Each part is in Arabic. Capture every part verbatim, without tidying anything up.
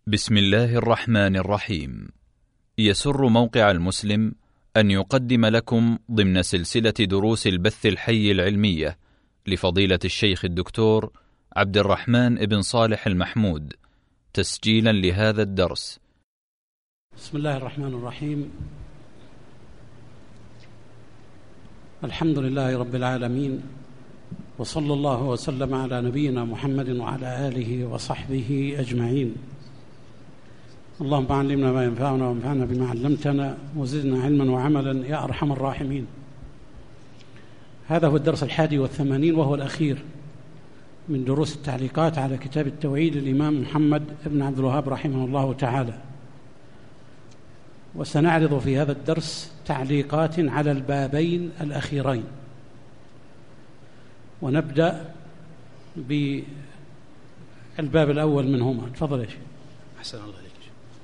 بسم الله الرحمن الرحيم. يسر موقع المسلم أن يقدم لكم ضمن سلسلة دروس البث الحي العلمية لفضيلة الشيخ الدكتور عبد الرحمن بن صالح المحمود تسجيلا لهذا الدرس. بسم الله الرحمن الرحيم. الحمد لله رب العالمين، وصلى الله وسلم على نبينا محمد وعلى آله وصحبه أجمعين. اللهم علمنا ما ينفعنا وانفعنا بما علمتنا وزدنا علما وعملا يا أرحم الراحمين. هذا هو الدرس الحادي والثمانين وهو الأخير من دروس التعليقات على كتاب التوحيد للإمام محمد بن عبد الوهاب رحمه الله تعالى، وسنعرض في هذا الدرس تعليقات على البابين الأخيرين، ونبدأ بالباب الأول منهما. تفضل يا شيخ. أحسن الله عليك.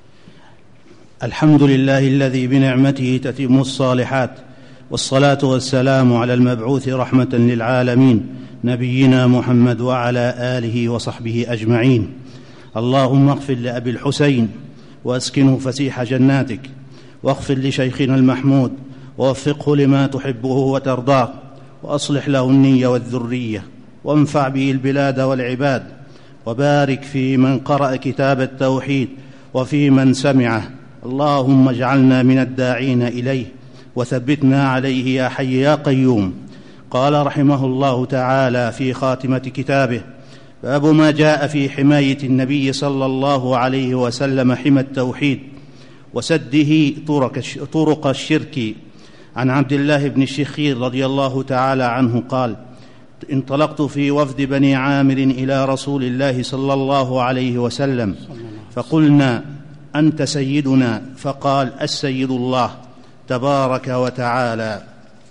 الحمد لله الذي بنعمته تتم الصالحات، والصلاة والسلام على المبعوث رحمة للعالمين نبينا محمد وعلى آله وصحبه أجمعين. اللهم اغفر لأبي الحسين وأسكنه فسيح جناتك، واغفر لشيخنا المحمود ووفقه لما تحبه وترضاه، وأصلح له النية والذرية، وانفع به البلاد والعباد، وبارك في من قرأ كتاب التوحيد وفي من سمعه. اللهم اجعلنا من الداعين إليه وثبتنا عليه يا حي يا قيوم. قال رحمه الله تعالى في خاتمة كتابه: باب ما جاء في حماية النبي صلى الله عليه وسلم حمى التوحيد وسده طرق الشرك. عن عبد الله بن الشخير رضي الله تعالى عنه قال: انطلقت في وفد بني عامر إلى رسول الله صلى الله عليه وسلم، فقلنا: أنت سيدنا؟ فقال: السيد الله تبارك وتعالى.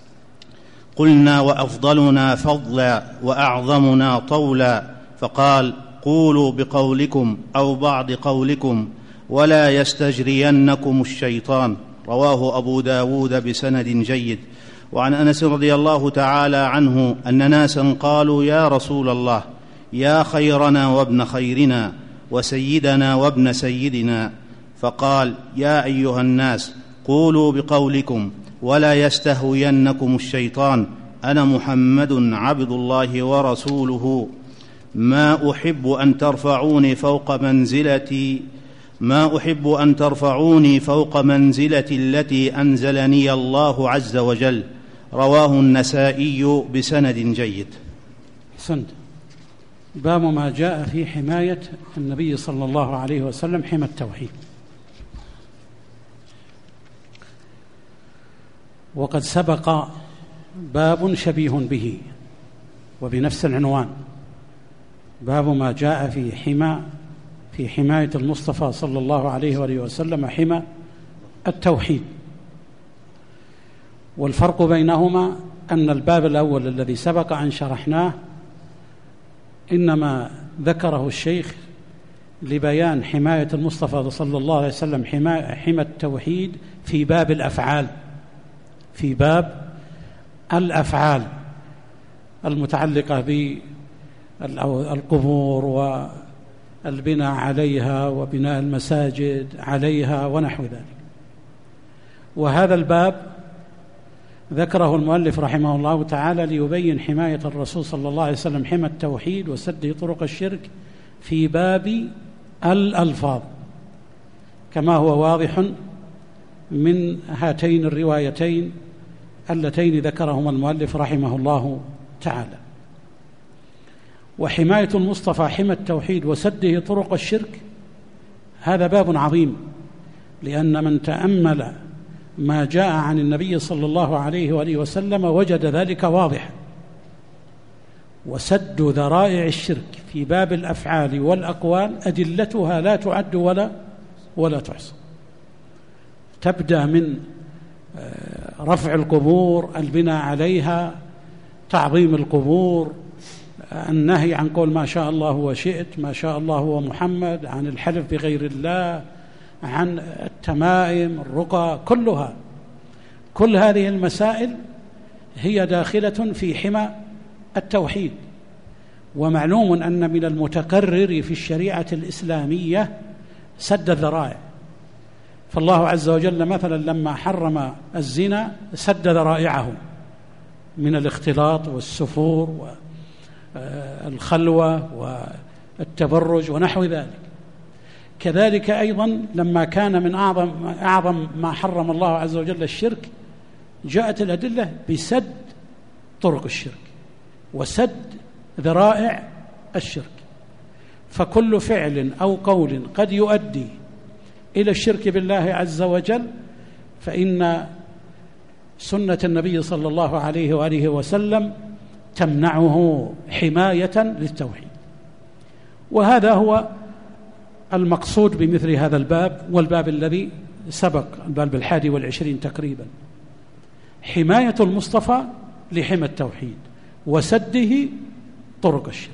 قلنا: وأفضلنا فضلا وأعظمنا طولا؟ فقال: قولوا بقولكم أو بعض قولكم، ولا يستجرينكم الشيطان. رواه أبو داود بسند جيد. وعن أنس رضي الله تعالى عنه أن ناسا قالوا: يا رسول الله، يا خيرنا وابن خيرنا وسيدنا وابن سيدنا. فقال: يا أيها الناس، قولوا بقولكم ولا يستهوينكم الشيطان. أنا محمد عبد الله ورسوله، ما أحب أن ترفعوني فوق منزلتي ما أحب أن ترفعوني فوق منزلتي التي أنزلني الله عز وجل. رواه النسائي بسند جيد. حسنت. باب ما جاء في حماية النبي صلى الله عليه وسلم حمى التوحيد. وقد سبق باب شبيه به وبنفس العنوان: باب ما جاء في حمى في حماية المصطفى صلى الله عليه وآله وسلم حمى التوحيد. والفرق بينهما أن الباب الأول الذي سبق أن شرحناه إنما ذكره الشيخ لبيان حماية المصطفى صلى الله عليه وسلم حمى التوحيد في باب الأفعال في باب الأفعال المتعلقة بالقبور والبناء عليها وبناء المساجد عليها ونحو ذلك. وهذا الباب ذكره المؤلف رحمه الله تعالى ليبين حماية الرسول صلى الله عليه وسلم حمى التوحيد وسده طرق الشرك في باب الألفاظ، كما هو واضح من هاتين الروايتين اللتين ذكرهما المؤلف رحمه الله تعالى. وحماية المصطفى حمى التوحيد وسده طرق الشرك هذا باب عظيم، لأن من تأمل ما جاء عن النبي صلى الله عليه وآله وسلم وجد ذلك واضحا. وسد ذرائع الشرك في باب الأفعال والأقوال أدلتها لا تعد ولا ولا تحصى. تبدأ من رفع القبور، البناء عليها، تعظيم القبور، النهي عن قول ما شاء الله وشئت، ما شاء الله ومحمد، عن الحلف بغير الله، عن التمائم، الرقى، كلها كل هذه المسائل هي داخلة في حمى التوحيد. ومعلوم أن من المتكرر في الشريعة الإسلامية سد الذرائع. فالله عز وجل مثلا لما حرم الزنا سد ذرائعه من الاختلاط والسفور والخلوة والتبرج ونحو ذلك. كذلك أيضا لما كان من أعظم, أعظم ما حرم الله عز وجل الشرك، جاءت الأدلة بسد طرق الشرك وسد ذرائع الشرك. فكل فعل أو قول قد يؤدي إلى الشرك بالله عز وجل فإن سنة النبي صلى الله عليه وآله وسلم تمنعه حماية للتوحيد. وهذا هو المقصود بمثل هذا الباب، والباب الذي سبق الباب الحادي والعشرين تقريبا، حماية المصطفى لحمى التوحيد وسده طرق الشرك.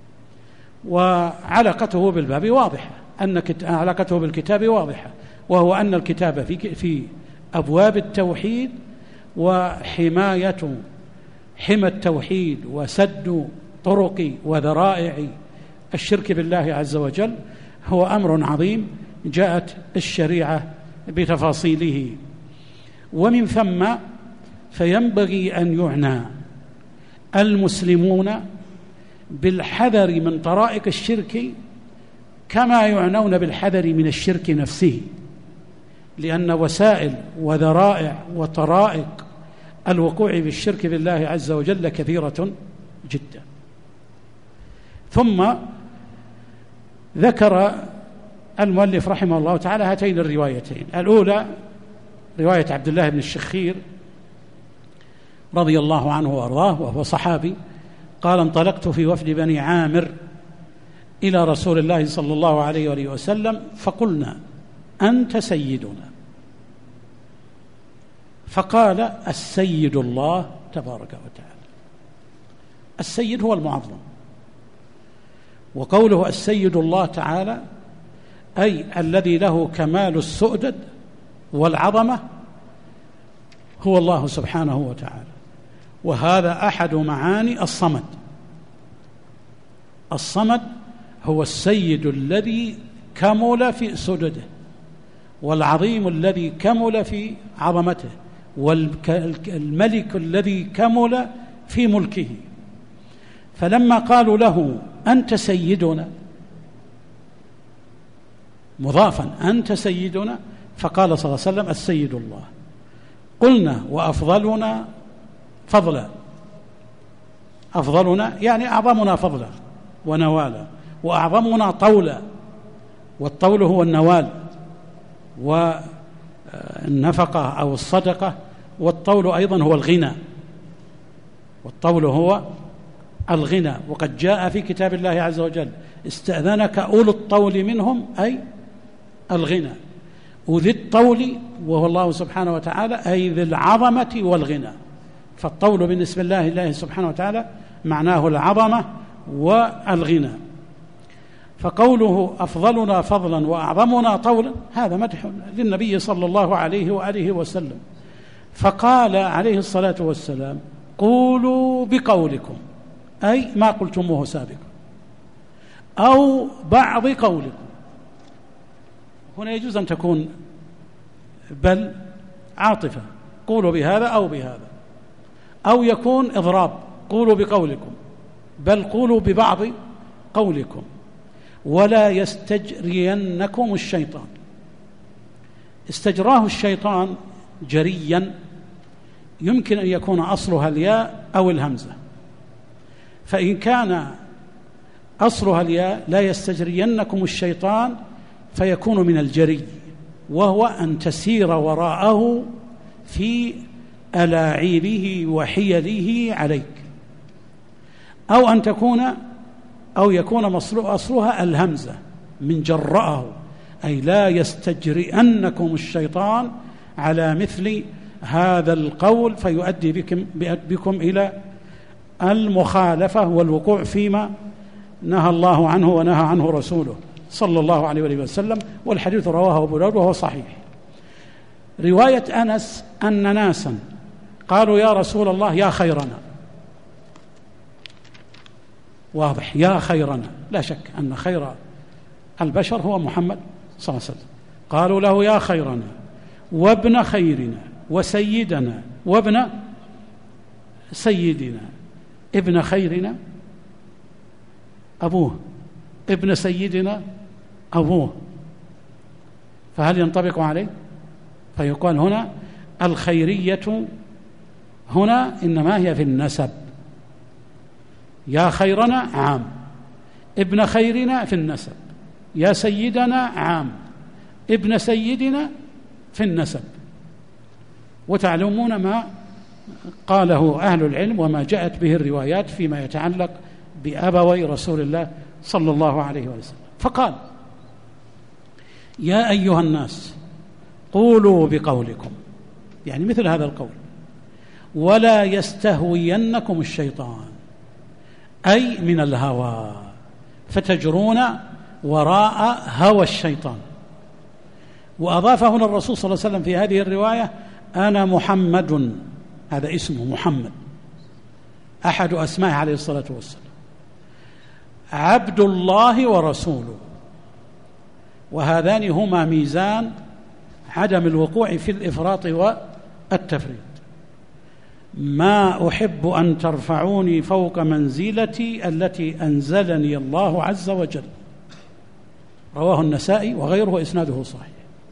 وعلاقته بالباب واضحة، أن علاقته بالكتاب واضحة، وهو أن الكتاب في في أبواب التوحيد وحماية حمى التوحيد وسد طرق وذرائع الشرك بالله عز وجل هو أمر عظيم جاءت الشريعة بتفاصيله. ومن ثم فينبغي أن يعنى المسلمون بالحذر من طرائق الشرك كما يعنون بالحذر من الشرك نفسه، لأن وسائل وذرائع وطرائق الوقوع بالشرك بالله عز وجل كثيرة جدا. ثم ذكر المؤلف رحمه الله تعالى هاتين الروايتين. الأولى رواية عبد الله بن الشخير رضي الله عنه وأرضاه، وهو صحابي، قال: انطلقت في وفد بني عامر إلى رسول الله صلى الله عليه وآله وسلم فقلنا: أنت سيدنا. فقال: السيد الله تبارك وتعالى. السيد هو المعظم، وقوله السيد الله تعالى أي الذي له كمال السؤدد والعظمة هو الله سبحانه وتعالى. وهذا أحد معاني الصمد. الصمد هو السيد الذي كمل في سؤدده، والعظيم الذي كمل في عظمته، والملك الذي كمل في ملكه. فلما قالوا له: أنت سيدنا، مضافا أنت سيدنا، فقال صلى الله عليه وسلم: السيد الله. قلنا: وأفضلنا فضلا. أفضلنا يعني أعظمنا فضلا ونوالا، وأعظمنا طولا، والطول هو النوال والنفقة أو الصدقة، والطول أيضا هو الغنى، والطول هو الغنى. وقد جاء في كتاب الله عز وجل: استأذنك أولو الطول منهم، أي الغنى. وذي الطول وهو الله سبحانه وتعالى أي ذي العظمة والغنى. فالطول بالنسبة لله الله سبحانه وتعالى معناه العظمة والغنى. فقوله أفضلنا فضلا وأعظمنا طولا هذا مدح للنبي صلى الله عليه وآله وسلم. فقال عليه الصلاة والسلام: قولوا بقولكم، أي ما قلتموه سابقا، أو بعض قولكم. هنا يجوز أن تكون بل عاطفة، قولوا بهذا أو بهذا، أو يكون إضراب، قولوا بقولكم، بل قولوا ببعض قولكم، ولا يستجرينكم الشيطان. استجراه الشيطان جريا يمكن أن يكون أصلها الياء أو الهمزة، فإن كان أصلها الياء لا يستجرينكم الشيطان فيكون من الجري، وهو أن تسير وراءه في ألاعيبه وحيله عليك، أو أن تكون أو يكون أصلها الهمزة من جرأه، أي لا يستجرئنكم الشيطان على مثل هذا القول فيؤدي بكم, بكم إلى المخالفة والوقوع فيما نهى الله عنه ونهى عنه رسوله صلى الله عليه وسلم. والحديث رواه أبو داود وهو صحيح. رواية أنس أن ناسا قالوا: يا رسول الله يا خيرنا. واضح، يا خيرنا، لا شك أن خير البشر هو محمد صلى الله عليه وسلم. قالوا له يا خيرنا وابن خيرنا وسيدنا وابن سيدنا. ابن خيرنا أبوه، ابن سيدنا أبوه، فهل ينطبق عليه؟ فيقال هنا الخيرية هنا إنما هي في النسب. يا خيرنا عام، ابن خيرنا في النسب، يا سيدنا عام، ابن سيدنا في النسب. وتعلمون ما قاله أهل العلم وما جاءت به الروايات فيما يتعلق بأبوي رسول الله صلى الله عليه وسلم. فقال يا أيها الناس قولوا بقولكم، يعني مثل هذا القول، ولا يستهوينكم الشيطان، أي من الهوى، فتجرون وراء هوى الشيطان. وأضاف هنا الرسول صلى الله عليه وسلم في هذه الرواية أنا محمد، هذا اسمه محمد أحد أسمائه عليه الصلاة والسلام، عبد الله ورسوله. وهذان هما ميزان عدم الوقوع في الإفراط والتفريط. ما أحب أن ترفعوني فوق منزلتي التي أنزلني الله عز وجل. رواه النسائي وغيره، إسناده صحيح.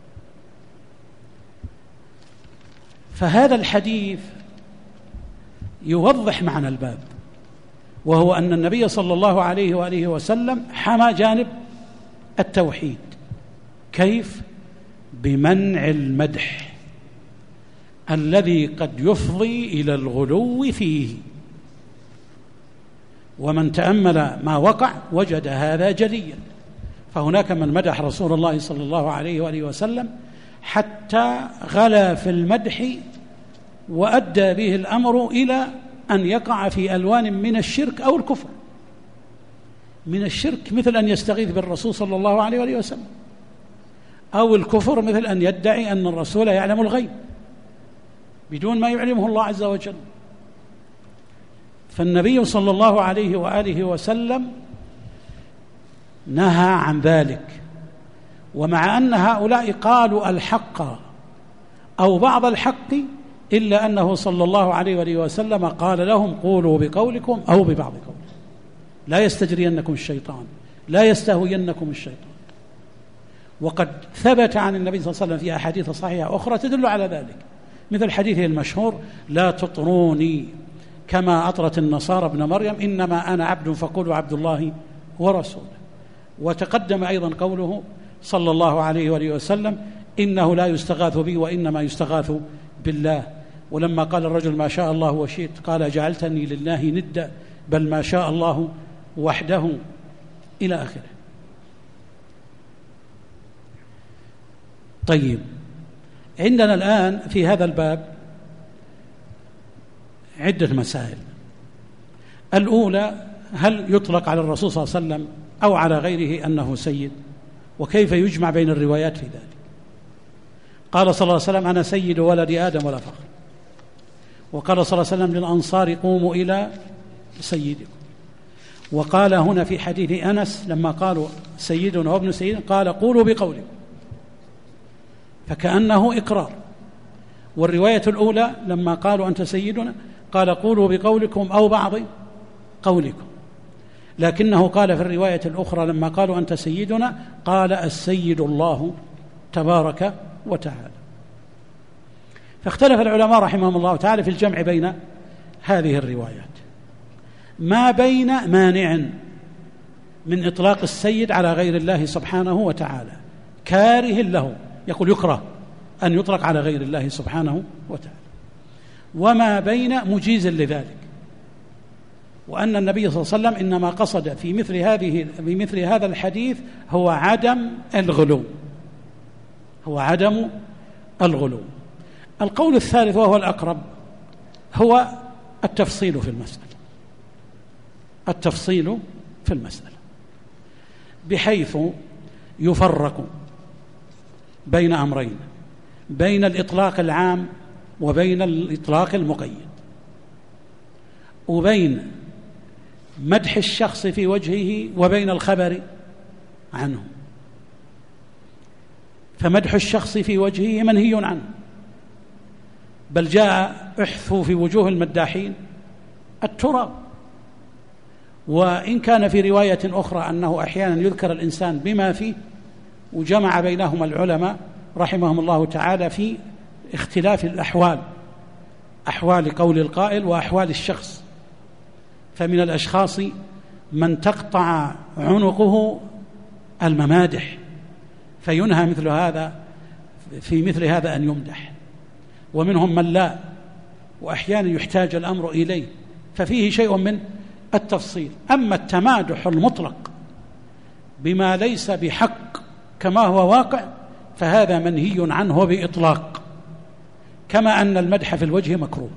فهذا الحديث يوضح معنى الباب، وهو أن النبي صلى الله عليه وآله وسلم حمى جانب التوحيد. كيف؟ بمنع المدح الذي قد يفضي إلى الغلو فيه. ومن تأمل ما وقع وجد هذا جليا. فهناك من مدح رسول الله صلى الله عليه وآله وسلم حتى غلا في المدح وأدى به الأمر إلى أن يقع في ألوان من الشرك أو الكفر. من الشرك مثل أن يستغيث بالرسول صلى الله عليه وآله وسلم، أو الكفر مثل أن يدعي أن الرسول يعلم الغيب بدون ما يعلمه الله عز وجل. فالنبي صلى الله عليه وآله وسلم نهى عن ذلك. ومع أن هؤلاء قالوا الحق أو بعض الحق، إلا أنه صلى الله عليه وآله وسلم قال لهم قولوا بقولكم أو ببعض قولكم، لا يستجرينكم الشيطان، لا يستهوينكم الشيطان. وقد ثبت عن النبي صلى الله عليه وسلم في أحاديث صحيحة أخرى تدل على ذلك، مثل حديثه المشهور لا تطروني كما أطرت النصارى ابن مريم، إنما أنا عبد فقولوا عبد الله ورسوله. وتقدم أيضا قوله صلى الله عليه وآله وسلم إنه لا يستغاث بي وإنما يستغاث بالله. ولما قال الرجل ما شاء الله وشئت قال جعلتني لله ندا بل ما شاء الله وحده، إلى آخره. طيب، عندنا الآن في هذا الباب عدة مسائل. الأولى، هل يطلق على الرسول صلى الله عليه وسلم أو على غيره أنه سيد؟ وكيف يجمع بين الروايات في ذلك؟ قال صلى الله عليه وسلم أنا سيد ولد آدم ولا فخر. وقال صلى الله عليه وسلم للأنصار قوموا إلى سيدكم. وقال هنا في حديث أنس لما قالوا سيدنا وابن سيدنا قال قولوا بقولكم، فكأنه إقرار. والرواية الأولى لما قالوا أنت سيدنا قال قولوا بقولكم أو بعض قولكم، لكنه قال في الرواية الأخرى لما قالوا أنت سيدنا قال السيد الله تبارك وتعالى. فاختلف العلماء رحمهم الله تعالى في الجمع بين هذه الروايات، ما بين مانع من إطلاق السيد على غير الله سبحانه وتعالى كاره له، يقول يكره أن يطلق على غير الله سبحانه وتعالى، وما بين مجيز لذلك، وأن النبي صلى الله عليه وسلم إنما قصد في مثل هذه في مثل هذا الحديث هو عدم الغلو، هو عدم الغلو. القول الثالث وهو الأقرب هو التفصيل في المسألة، التفصيل في المسألة بحيث يفرق بين أمرين، بين الإطلاق العام وبين الإطلاق المقيد، وبين مدح الشخص في وجهه وبين الخبر عنه. فمدح الشخص في وجهه منهي عنه، بل جاء احثوا في وجوه المداحين التراب. وإن كان في رواية أخرى أنه أحيانا يذكر الإنسان بما فيه، وجمع بينهما العلماء رحمهم الله تعالى في اختلاف الأحوال، أحوال قول القائل وأحوال الشخص. فمن الأشخاص من تقطع عنقه الممادح فينهى مثل هذا في مثل هذا أن يمدح، ومنهم من لا، وأحيانا يحتاج الأمر إليه، ففيه شيء من التفصيل. أما التمادح المطلق بما ليس بحق كما هو واقع فهذا منهي عنه بإطلاق، كما أن المدح في الوجه مكروه.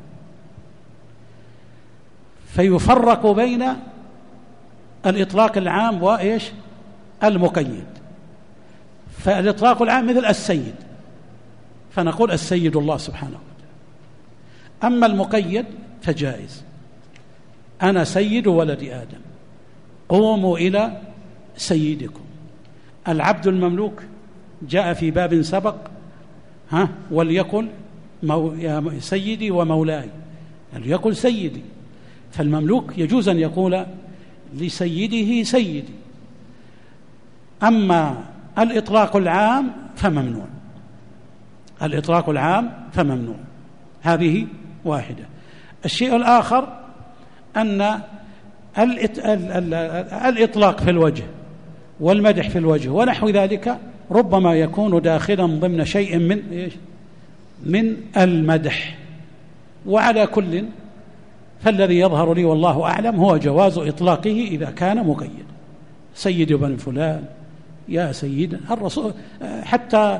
فيفرق بين الإطلاق العام وإيش المقيد. فالإطلاق العام مثل السيد، فنقول السيد الله سبحانه وتعالى. أما المقيد فجائز، أنا سيد ولد آدم، قوموا إلى سيدكم. العبد المملوك جاء في باب سبق، ها وليقل مو يا سيدي ومولاي، وليقل سيدي. فالمملوك يجوز أن يقول لسيده سيدي. أما الإطلاق العام فممنوع، الإطلاق العام فممنوع. هذه واحدة. الشيء الآخر أن الإطلاق في الوجه والمدح في الوجه ونحو ذلك ربما يكون داخلا ضمن شيء من إيش؟ من المدح. وعلى كل فالذي يظهر لي والله أعلم هو جواز إطلاقه إذا كان مقيد. سيد بن فلان، يا سيد الرسول. حتى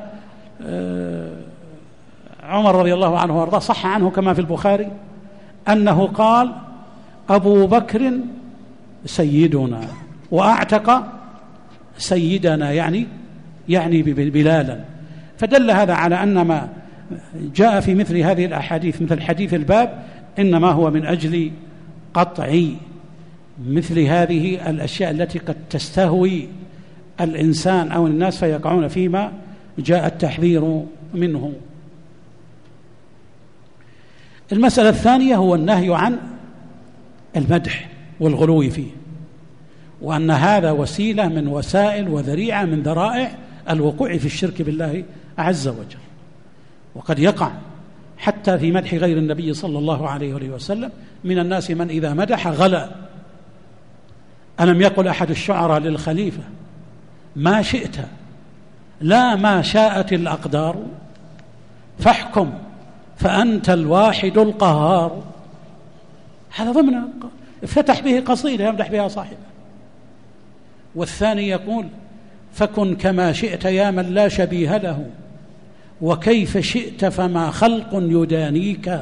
عمر رضي الله عنه وارضاه صح عنه كما في البخاري أنه قال أبو بكر سيدنا وأعتق سيدنا، يعني يعني بلالا. فدل هذا على أن ما جاء في مثل هذه الأحاديث مثل حديث الباب إنما هو من أجل قطع مثل هذه الأشياء التي قد تستهوي الإنسان أو الناس فيقعون فيما جاء التحذير منه. المسألة الثانية هو النهي عن المدح والغلو فيه، وأن هذا وسيلة من وسائل وذريعة من ذرائع الوقوع في الشرك بالله عز وجل. وقد يقع حتى في مدح غير النبي صلى الله عليه وسلم من الناس من إذا مدح غلا. ألم يقل أحد الشعراء للخليفة ما شئت لا ما شاءت الأقدار فاحكم فأنت الواحد القهار. هذا ضمن افتتح به قصيدة يمدح بها صاحبه. والثاني يقول فكن كما شئت يا من لا شبيه له وكيف شئت فما خلق يدانيك.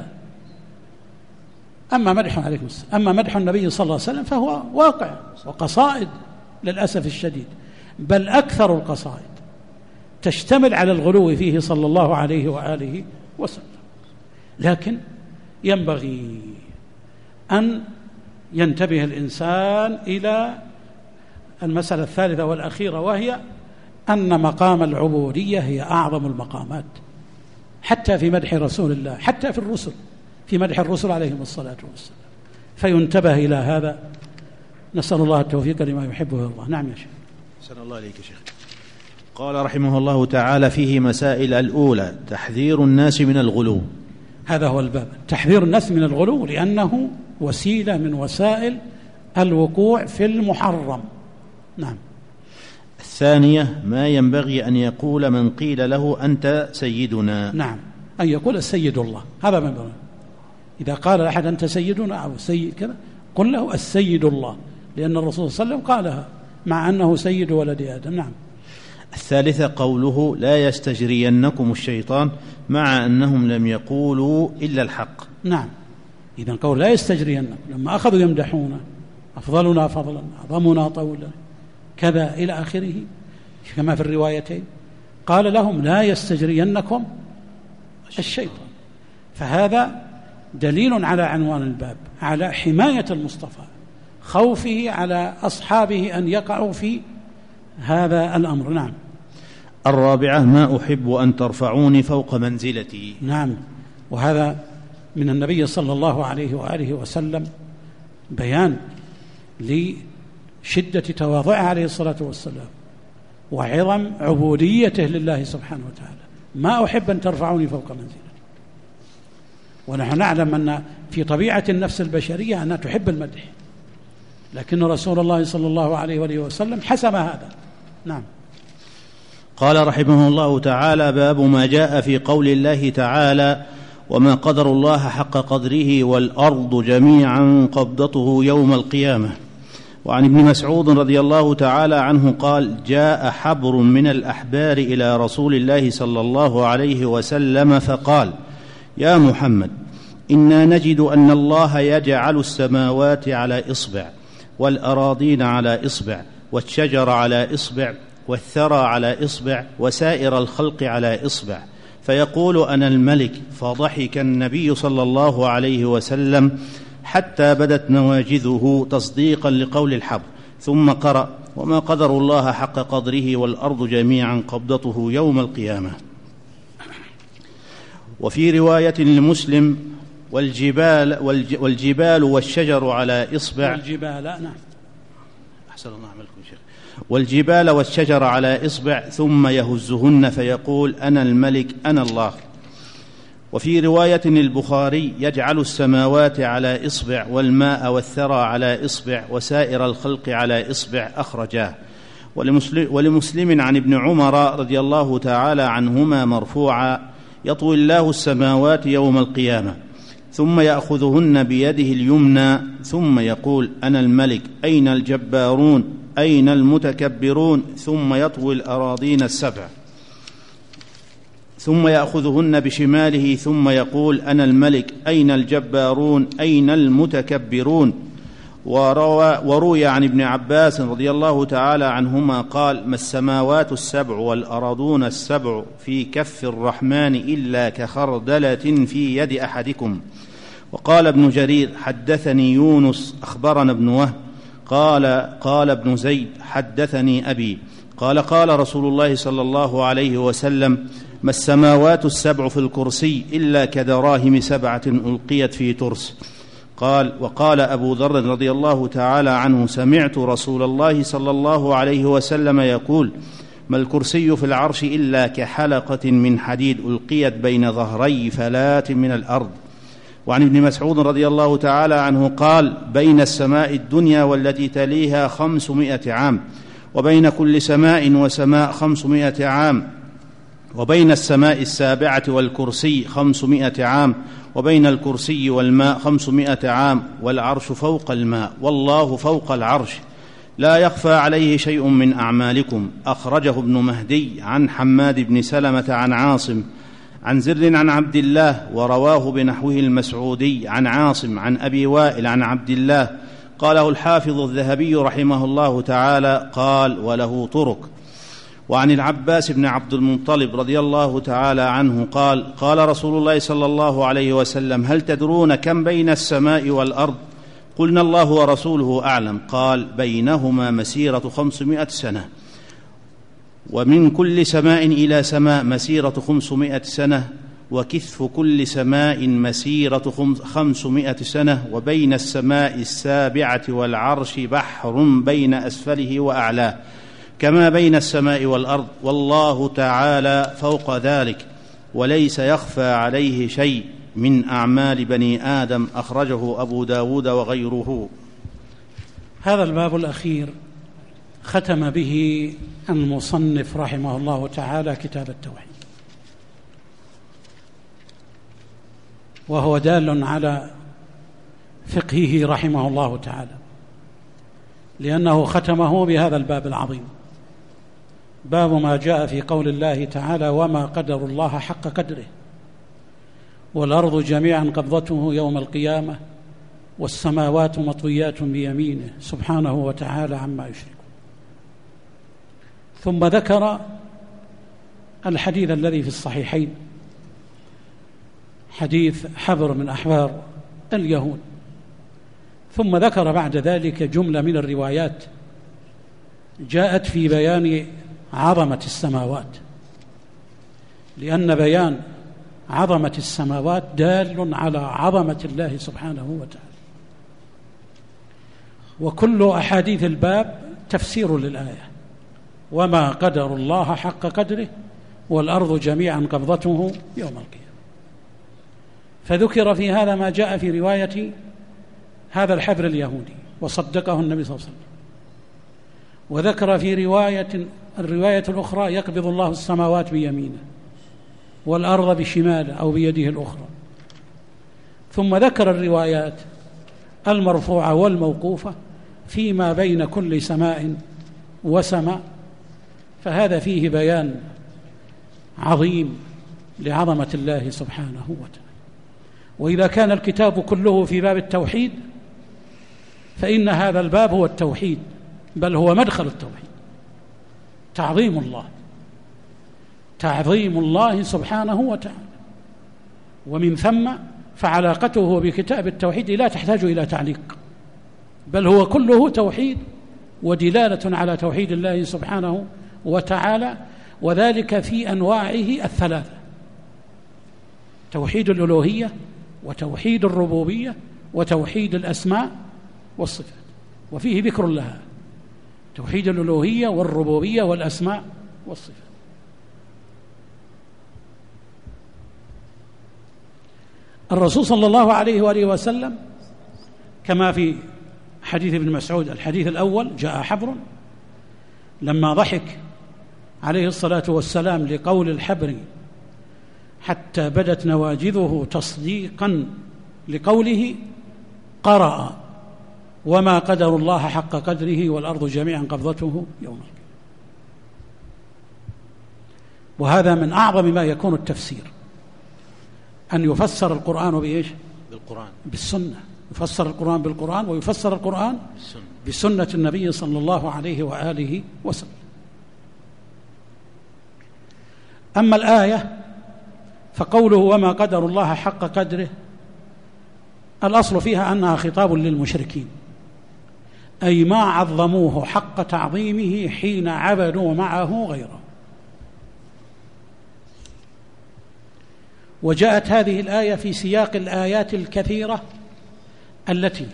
أما مدح عليكم السلام أما مدح النبي صلى الله عليه وسلم فهو واقع وقصائد للأسف الشديد، بل أكثر القصائد تشتمل على الغلو فيه صلى الله عليه وآله وسلم. لكن ينبغي أن ينتبه الإنسان إلى المسألة الثالثة والأخيرة، وهي أن مقام العبودية هي أعظم المقامات حتى في مدح رسول الله، حتى في الرسل، في مدح الرسل عليهم الصلاة والسلام. فينتبه إلى هذا. نسأل الله التوفيق لما يحبه الله. نعم يا شيخ. أحسن الله إليك يا شيخ. قال رحمه الله تعالى فيه مسائل. الأولى تحذير الناس من الغلو. هذا هو الباب، تحذير الناس من الغلو، لأنه وسيلة من وسائل الوقوع في المحرم. نعم. الثانية ما ينبغي أن يقول من قيل له أنت سيدنا. نعم، أن يقول السيد الله. هذا ما ينبغي. إذا قال أحد أنت سيدنا أو سيد كذا قل له السيد الله، لأن الرسول صلى الله عليه وسلم قالها مع أنه سيد ولد آدم. نعم. الثالثة قوله لا يستجرينكم الشيطان، مع أنهم لم يقولوا إلا الحق. نعم، إذن قول لا يستجرينكم لما أخذوا يمدحون أفضلنا فضلا أعظمنا طولا كذا إلى آخره كما في الروايتين، قال لهم لا يستجرينكم الشيطان. فهذا دليل على عنوان الباب، على حماية المصطفى، خوفه على أصحابه أن يقعوا في هذا الأمر. نعم. الرابعة: ما أحب أن ترفعوني فوق منزلتي. نعم، وهذا من النبي صلى الله عليه وآله وسلم بيان لشدة تواضعه عليه الصلاة والسلام وعظم عبوديته لله سبحانه وتعالى. ما أحب أن ترفعوني فوق منزلتي. ونحن نعلم أن في طبيعة النفس البشرية أنها تحب المدح، لكن رسول الله صلى الله عليه وآله وسلم حسم هذا. نعم. قال رحمه الله تعالى: باب ما جاء في قول الله تعالى: وما قدر الله حق قدره والأرض جميعا قبضته يوم القيامة. وعن ابن مسعود رضي الله تعالى عنه قال: جاء حبر من الأحبار إلى رسول الله صلى الله عليه وسلم فقال: يا محمد، إنا نجد أن الله يجعل السماوات على إصبع، والأراضين على إصبع، والشجر على إصبع، والثرى على إصبع، وسائر الخلق على إصبع، فيقول: أنا الملك. فضحك النبي صلى الله عليه وسلم حتى بدت نواجذه تصديقا لقول الحبر، ثم قرأ: وما قدر الله حق قدره والأرض جميعا قبضته يوم القيامة. وفي رواية لمسلم: والجبال, والجبال والشجر على إصبع. والجبال نعم أحسن الله عملكم شيخ. والجبال والشجر على إصبع ثم يهزهن فيقول: أنا الملك أنا الله. وفي رواية البخاري: يجعل السماوات على إصبع، والماء والثرى على إصبع، وسائر الخلق على إصبع. أخرجاه. ولمسلم عن ابن عمر رضي الله تعالى عنهما مرفوعا: يطوي الله السماوات يوم القيامة ثم يأخذهن بيده اليمنى ثم يقول: أنا الملك أين الجبارون أين المتكبرون، ثم يطوي الأراضين السبع ثم يأخذهن بشماله ثم يقول: أنا الملك أين الجبارون أين المتكبرون. وروى, وروي عن ابن عباس رضي الله تعالى عنهما قال: ما السماوات السبع والأراضون السبع في كف الرحمن إلا كخردلة في يد أحدكم. وقال ابن جرير: حدثني يونس أخبرنا ابن وهب قال قال ابن زيد: حدثني أبي قال قال رسول الله صلى الله عليه وسلم: ما السماوات السبع في الكرسي إلا كدراهم سبعة ألقيت في ترس. قال: وقال أبو ذر رضي الله تعالى عنه: سمعت رسول الله صلى الله عليه وسلم يقول: ما الكرسي في العرش إلا كحلقة من حديد ألقيت بين ظهري فلاة من الأرض. وعن ابن مسعود رضي الله تعالى عنه قال: بين السماء الدنيا والتي تليها خمسمائة عام، وبين كل سماء وسماء خمسمائة عام، وبين السماء السابعة والكرسي خمسمائة عام، وبين الكرسي والماء خمسمائة عام، والعرش فوق الماء والله فوق العرش، لا يخفى عليه شيء من أعمالكم. أخرجه ابن مهدي عن حماد بن سلمة عن عاصم عن زر عن عبد الله، ورواه بنحوه المسعودي عن عاصم عن أبي وائل عن عبد الله. قاله الحافظ الذهبي رحمه الله تعالى، قال: وله طرق. وعن العباس بن عبد المطلب رضي الله تعالى عنه قال: قال رسول الله صلى الله عليه وسلم: هل تدرون كم بين السماء والأرض؟ قلنا: الله ورسوله أعلم. قال: بينهما مسيرة خمسمائة سنة، ومن كل سماء إلى سماء مسيرة خمسمائة سنة، وكثف كل سماء مسيرة خمسمائة سنة، وبين السماء السابعة والعرش بحر بين أسفله وأعلاه، كما بين السماء والأرض، والله تعالى فوق ذلك، وليس يخفى عليه شيء من أعمال بني آدم. أخرجه أبو داود وغيره. هذا الباب الأخير ختم به المصنف رحمه الله تعالى كتاب التوحيد، وهو دال على فقهه رحمه الله تعالى، لأنه ختمه بهذا الباب العظيم، باب ما جاء في قول الله تعالى: وما قدر الله حق قدره والأرض جميعا قبضته يوم القيامة والسماوات مطويات بيمينه سبحانه وتعالى عما يشركون. ثم ذكر الحديث الذي في الصحيحين، حديث حبر من أحبار اليهود، ثم ذكر بعد ذلك جملة من الروايات جاءت في بيان عظمة السماوات لأن بيان عظمة السماوات دال على عظمة الله سبحانه وتعالى. وكل أحاديث الباب تفسير للآية: وما قدر الله حق قدره والأرض جميعا قبضته يوم القيامة. فذكر في هذا ما جاء في رواية هذا الحبر اليهودي وصدقه النبي صلى الله عليه وسلم، وذكر في رواية الرواية الأخرى: يقبض الله السماوات بيمينه والأرض بشماله أو بيده الأخرى. ثم ذكر الروايات المرفوعة والموقوفة فيما بين كل سماء وسماء. فهذا فيه بيان عظيم لعظمة الله سبحانه وتعالى. وإذا كان الكتاب كله في باب التوحيد فإن هذا الباب هو التوحيد، بل هو مدخل التوحيد، تعظيم الله، تعظيم الله سبحانه وتعالى. ومن ثم فعلاقته بكتاب التوحيد لا تحتاج إلى تعليق، بل هو كله توحيد ودلالة على توحيد الله سبحانه وتعالى، وذلك في أنواعه الثلاثة: توحيد الألوهية وتوحيد الربوبية وتوحيد الأسماء والصفات. وفيه ذكر لها: توحيد الألوهية والربوبية والأسماء والصفات. الرسول صلى الله عليه وآله وسلم كما في حديث ابن مسعود الحديث الأول: جاء حبر، لما ضحك عليه الصلاة والسلام لقول الحبر حتى بدت نواجذه تصديقا لقوله، قرأ: وما قدر الله حق قدره والأرض جميعا قبضته يوم القيامة. وهذا من أعظم ما يكون التفسير، أن يفسر القرآن بإيش؟ بالقرآن، بالسنة. يفسر القرآن بالقرآن ويفسر القرآن بالسنة, بسنة النبي صلى الله عليه وآله وسلم. أما الآية فقوله: وما قدر الله حق قدره، الأصل فيها أنها خطاب للمشركين، أي ما عظموه حق تعظيمه حين عبدوا معه غيره. وجاءت هذه الآية في سياق الآيات الكثيرة التي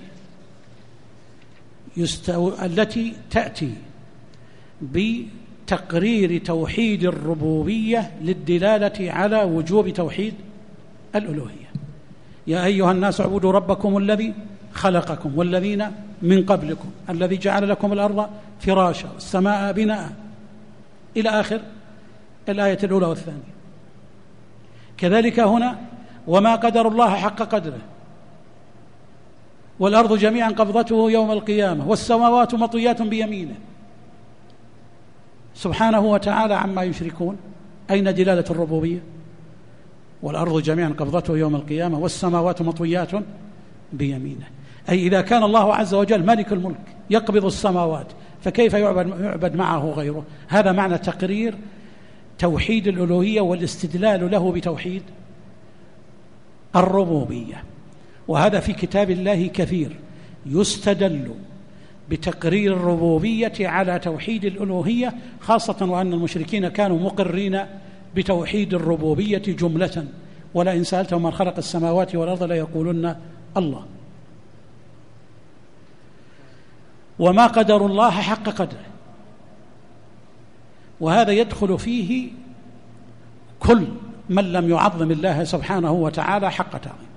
يستو... التي تأتي بتقرير توحيد الربوبية للدلالة على وجوب توحيد الألوهية. يا أيها الناس اعبدوا ربكم الذي خلقكم والذين من قبلكم الذي جعل لكم الأرض فراشا والسماء بناء إلى آخر الآية الأولى والثانية. كذلك هنا: وما قدر الله حق قدره والأرض جميعا قبضته يوم القيامة والسماوات مطويات بيمينه. سبحانه وتعالى عما يشركون. أين دلالة الربوبية؟ والأرض جميعا قبضته يوم القيامة والسماوات مطويات بيمينه. أي إذا كان الله عز وجل مالك الملك يقبض السماوات، فكيف يعبد, يعبد معه غيره؟ هذا معنى تقرير توحيد الألوهية والاستدلال له بتوحيد الربوبية. وهذا في كتاب الله كثير، يستدل بتقرير الربوبية على توحيد الألوهية، خاصة وأن المشركين كانوا مقرين بتوحيد الربوبية جملة، ولئن سألتهم من خلق السماوات والأرض ليقولن الله. وما قدر الله حق قدره، وهذا يدخل فيه كل من لم يعظم الله سبحانه وتعالى حق تعظيم.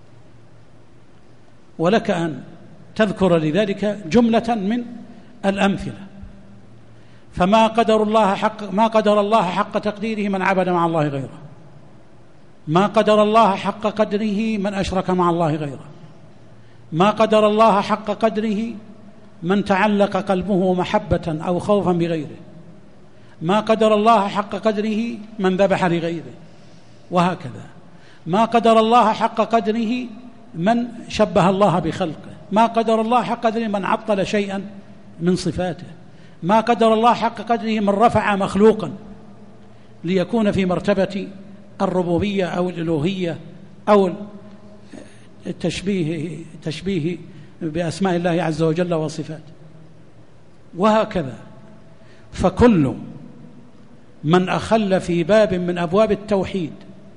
ولك أن تذكر لذلك جملة من الأمثلة. فما قدر الله حق ما قدر الله حق تقديره من عبد مع الله غيره، ما قدر الله حق قدره من أشرك مع الله غيره، ما قدر الله حق قدره من تعلق قلبه محبة أو خوفا بغيره، ما قدر الله حق قدره من ذبح لغيره، وهكذا. ما قدر الله حق قدره من شبه الله بخلقه، ما قدر الله حق قدره من عطل شيئا من صفاته، ما قدر الله حق قدره من رفع مخلوقا ليكون في مرتبة الربوبية أو الألوهية أو التشبيه تشبيه بأسماء الله عز وجل وصفاته، وهكذا. فكل من أخل في باب من أبواب التوحيد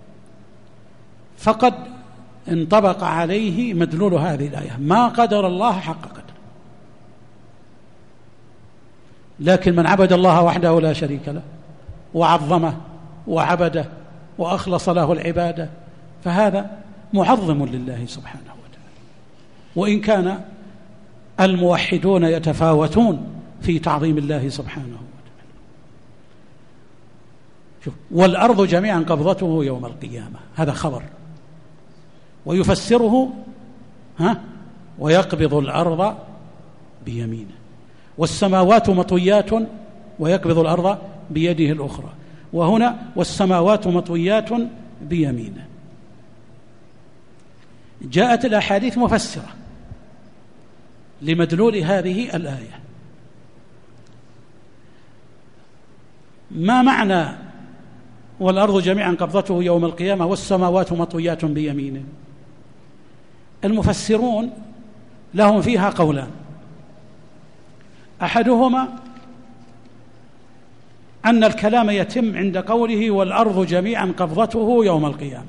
فقد انطبق عليه مدلول هذه الآية: ما قدر الله حق قدر. لكن من عبد الله وحده لا شريك له وعظمه وعبده وأخلص له العبادة فهذا معظم لله سبحانه وتعالى. وإن كان الموحدون يتفاوتون في تعظيم الله سبحانه وتعالى. شوف: والأرض جميعا قبضته يوم القيامة، هذا خبر. ويفسره ها ويقبض الأرض بيمينه، والسماوات مطويات ويقبض الأرض بيده الأخرى، وهنا والسماوات مطويات بيمينه. جاءت الأحاديث مفسرة لمدلول هذه الآية. ما معنى والأرض جميعا قبضته يوم القيامة والسماوات مطويات بيمينه؟ المفسرون لهم فيها قولان: أحدهما أن الكلام يتم عند قوله والأرض جميعا قبضته يوم القيامة،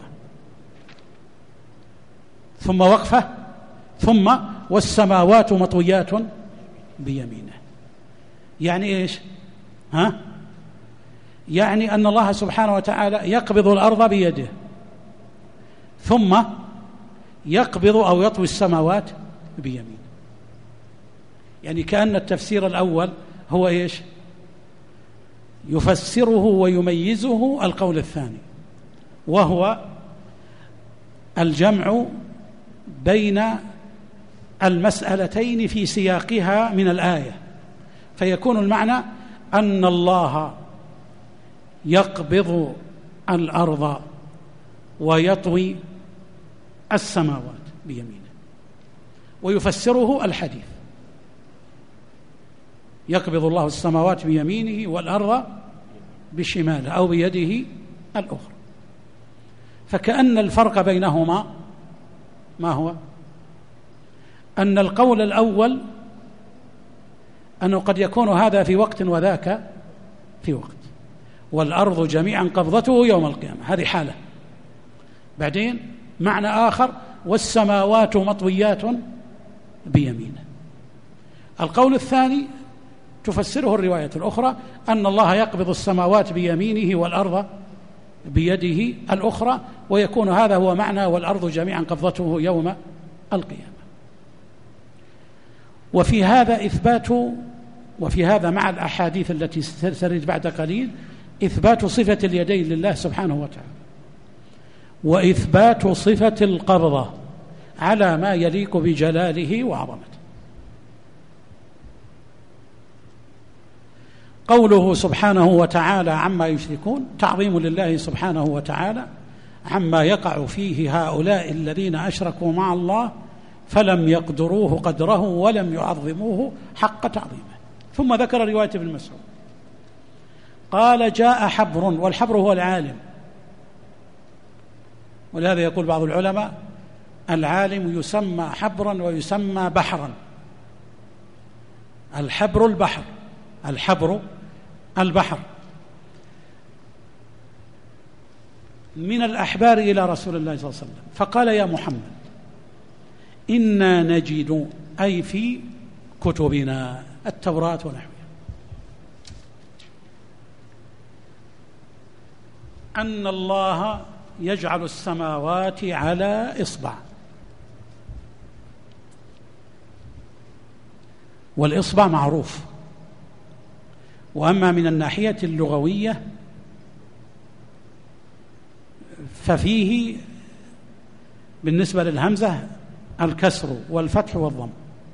ثم وقفة، ثم والسماوات مطويات بيمينه. يعني إيش؟ ها؟ يعني أن الله سبحانه وتعالى يقبض الأرض بيده، ثم يقبض أو يطوي السماوات بيمينه. يعني كأن التفسير الأول هو إيش؟ يفسره ويميزه القول الثاني، وهو الجمع بين المسألتين في سياقها من الآية، فيكون المعنى أن الله يقبض الأرض ويطوي السماوات بيمينه. ويفسره الحديث: يقبض الله السماوات بيمينه والأرض بشماله أو بيده الأخرى. فكأن الفرق بينهما ما هو؟ أن القول الأول أنه قد يكون هذا في وقت وذاك في وقت، والأرض جميعا قبضته يوم القيامة، هذه حالة. بعدين معنى آخر: والسماوات مطويات بيمينه. القول الثاني تفسره الرواية الأخرى أن الله يقبض السماوات بيمينه والأرض بيده الأخرى، ويكون هذا هو معنى والأرض جميعا قبضته يوم القيامة. وفي هذا إثبات، وفي هذا مع الأحاديث التي سترد بعد قليل إثبات صفة اليدين لله سبحانه وتعالى، وإثبات صفة القبضة على ما يليق بجلاله وعظمته. قوله سبحانه وتعالى عما يشركون تعظيم لله سبحانه وتعالى عما يقع فيه هؤلاء الذين أشركوا مع الله فلم يقدروه قدره ولم يعظموه حق تعظيمه. ثم ذكر رواية ابن مسعود قال: جاء حبر، والحبر هو العالم، ولهذا يقول بعض العلماء: العالم يسمى حبرا ويسمى بحرا. الحبر البحر، الحبر البحر. من الأحبار إلى رسول الله صلى الله عليه وسلم فقال: يا محمد، إنا نجد، أي في كتبنا التوراة ونحوها، أن الله يجعل السماوات على إصبع، والإصبع معروف. وأما من الناحية اللغوية ففيه بالنسبة للهمزة الكسر والفتح والضم،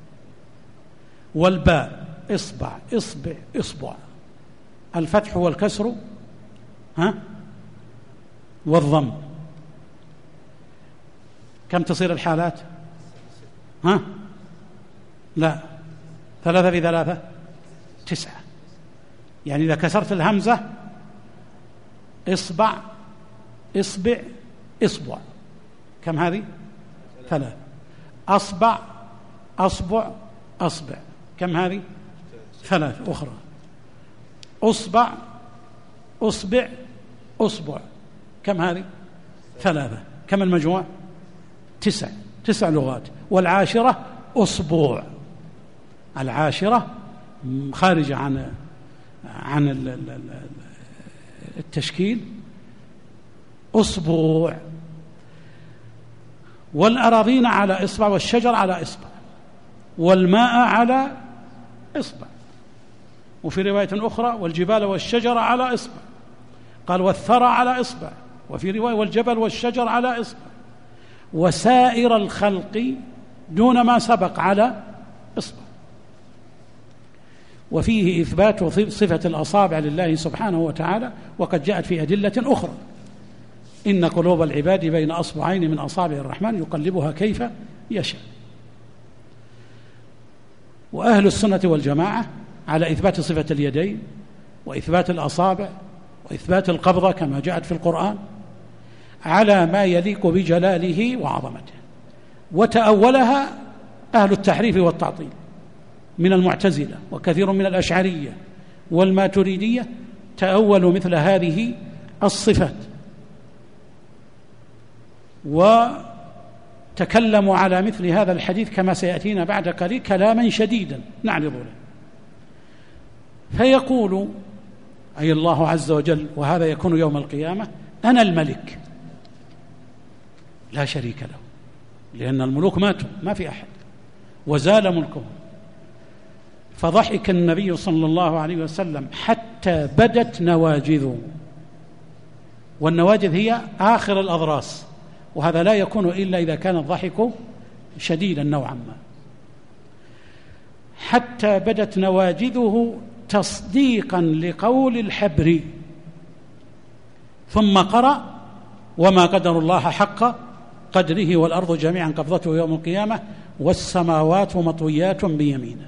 والباء إصبع، إصبع، إصبع، الفتح والكسر ها والضم. كم تصير الحالات؟ ها لا، ثلاثة في ثلاثة تسعة. يعني إذا كسرت الهمزة إصبع، إصبع، إصبع، كم هذه؟ ثلاثة. أصبع، أصبع، أصبع، كم هذه؟ ثلاثة أخرى. أصبع، أصبع أصبع، كم هذه؟ ثلاثة. كم المجموع؟ تسع تسع لغات. والعاشرة أصبوع، العاشرة خارجة عن عن التشكيل، أصبوع. والأراضين على إصبع، والشجر على إصبع، والماء على إصبع. وفي رواية أخرى والجبال والشجر على إصبع، قال والثرى على إصبع. وفي رواية والجبل والشجر على إصبع. وسائر الخلق دون ما سبق على إصبع. وفيه إثبات صفة الأصابع لله سبحانه وتعالى، وقد جاءت في أدلة أخرى: إن قلوب العباد بين أصبعين من أصابع الرحمن يقلبها كيف يشاء. وأهل السنة والجماعة على إثبات صفة اليدين، وإثبات الأصابع، وإثبات القبضة كما جاءت في القرآن على ما يليق بجلاله وعظمته. وتأولها أهل التحريف والتعطيل من المعتزلة وكثير من الأشعرية والماتريدية، تأولوا مثل هذه الصفات وتكلموا على مثل هذا الحديث كما سيأتينا بعد قليل كلاما شديدا نعرض له. فيقول أي الله عز وجل، وهذا يكون يوم القيامة: أنا الملك لا شريك له، لأن الملوك ماتوا، ما في أحد، وزال ملكهم. فضحك النبي صلى الله عليه وسلم حتى بدت نواجذه، والنواجذ هي آخر الأضراس، وهذا لا يكون إلا إذا كان الضحك شديدا نوعا ما. حتى بدت نواجذه تصديقا لقول الحبر، ثم قرأ: وما قدر الله حق قدره والأرض جميعا قبضته يوم القيامة والسماوات مطويات بيمينه.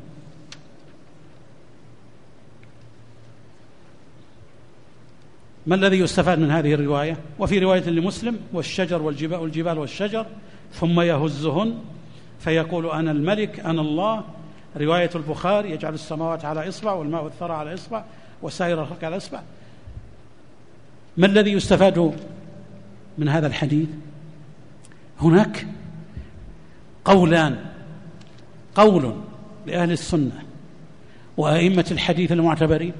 ما الذي يستفاد من هذه الرواية؟ وفي رواية لمسلم: والشجر والجبال, والجبال والشجر ثم يهزهن فيقول أنا الملك أنا الله. رواية البخاري: يجعل السماوات على إصبع والماء والثرى على إصبع وسائر الخلق على إصبع. ما الذي يستفاد من هذا الحديث؟ هناك قولان: قول لأهل السنة وأئمة الحديث المعتبرين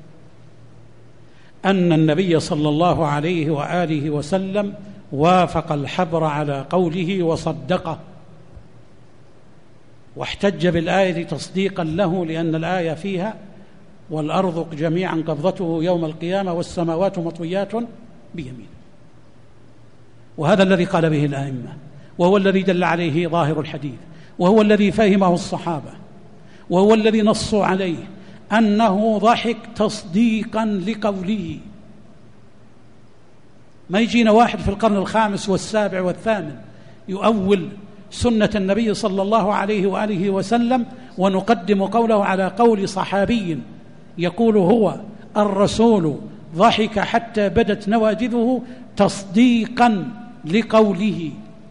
أن النبي صلى الله عليه وآله وسلم وافق الحبر على قوله وصدقه، واحتج بالآية تصديقا له، لأن الآية فيها: والأرض جميعا قبضته يوم القيامة والسماوات مطويات بيمينه. وهذا الذي قال به الأئمة، وهو الذي دل عليه ظاهر الحديث، وهو الذي فهمه الصحابة، وهو الذي نصوا عليه أنه ضحك تصديقا لقوله. ما يجينا واحد في القرن الخامس والسابع والثامن يؤول سنة النبي صلى الله عليه وآله وسلم ونقدم قوله على قول صحابي يقول هو الرسول ضحك حتى بدت نواجذه تصديقا لقوله.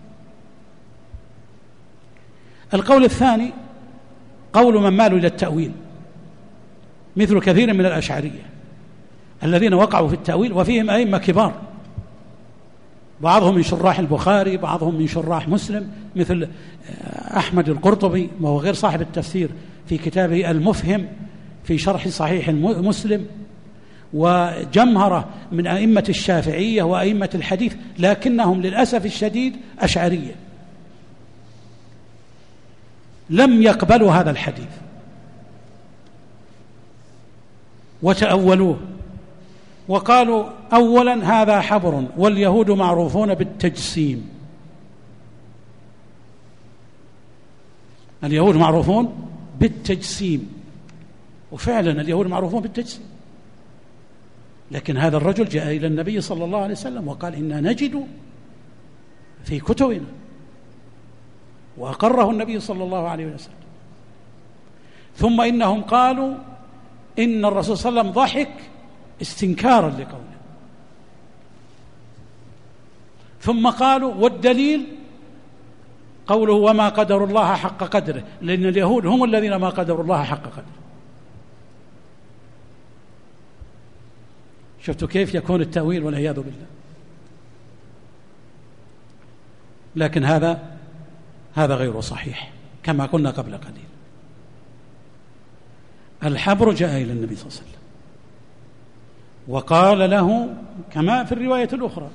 القول الثاني قول من مالوا إلى التأويل، مثل كثير من الأشعرية الذين وقعوا في التأويل، وفيهم أئمة كبار، بعضهم من شراح البخاري، بعضهم من شراح مسلم، مثل أحمد القرطبي وهو غير صاحب التفسير في كتابه المفهم في شرح صحيح مسلم، وجمهرة من أئمة الشافعية وأئمة الحديث، لكنهم للأسف الشديد أشعرية لم يقبلوا هذا الحديث وتأولوه وقالوا: أولا هذا حبر، واليهود معروفون بالتجسيم، اليهود معروفون بالتجسيم، وفعلا اليهود معروفون بالتجسيم. لكن هذا الرجل جاء إلى النبي صلى الله عليه وسلم وقال: إنا نجد في كتبنا، وأقره النبي صلى الله عليه وسلم. ثم إنهم قالوا إن الرسول صلى الله عليه وسلم ضحك استنكارا لقوله. ثم قالوا: والدليل قوله وما قدر الله حق قدره، لأن اليهود هم الذين ما قدروا الله حق قدره. شفتوا كيف يكون التأويل والعياذ بالله. لكن هذا هذا غير صحيح كما قلنا قبل قليل. الحبر جاء إلى النبي صلى الله عليه وسلم وقال له كما في الرواية الأخرى،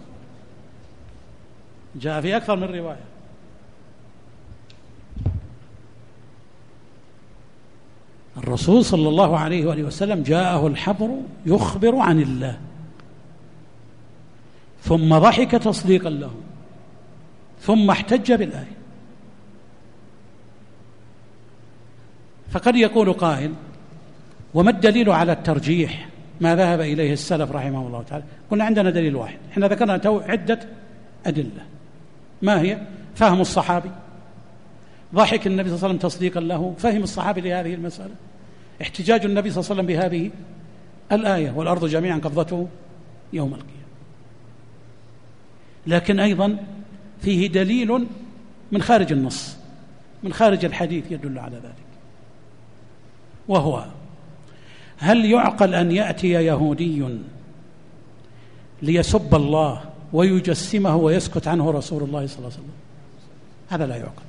جاء في أكثر من رواية، الرسول صلى الله عليه وآله وسلم جاءه الحبر يخبر عن الله، ثم ضحك تصديقا له، ثم احتج بالآية. فقد يقول قائل: وما الدليل على الترجيح ما ذهب إليه السلف رحمه الله تعالى؟ قلنا عندنا دليل واحد، احنا ذكرنا تو عدة أدلة. ما هي؟ فهم الصحابي، ضحك النبي صلى الله عليه وسلم تصديقا له، فهم الصحابي لهذه المسألة، احتجاج النبي صلى الله عليه وسلم بهذه الآية: والأرض جميعا قبضته يوم القيامة. لكن أيضا فيه دليل من خارج النص، من خارج الحديث، يدل على ذلك، وهو: هل يعقل أن يأتي يهودي ليسب الله ويجسمه ويسكت عنه رسول الله صلى الله عليه وسلم؟ هذا لا يعقل.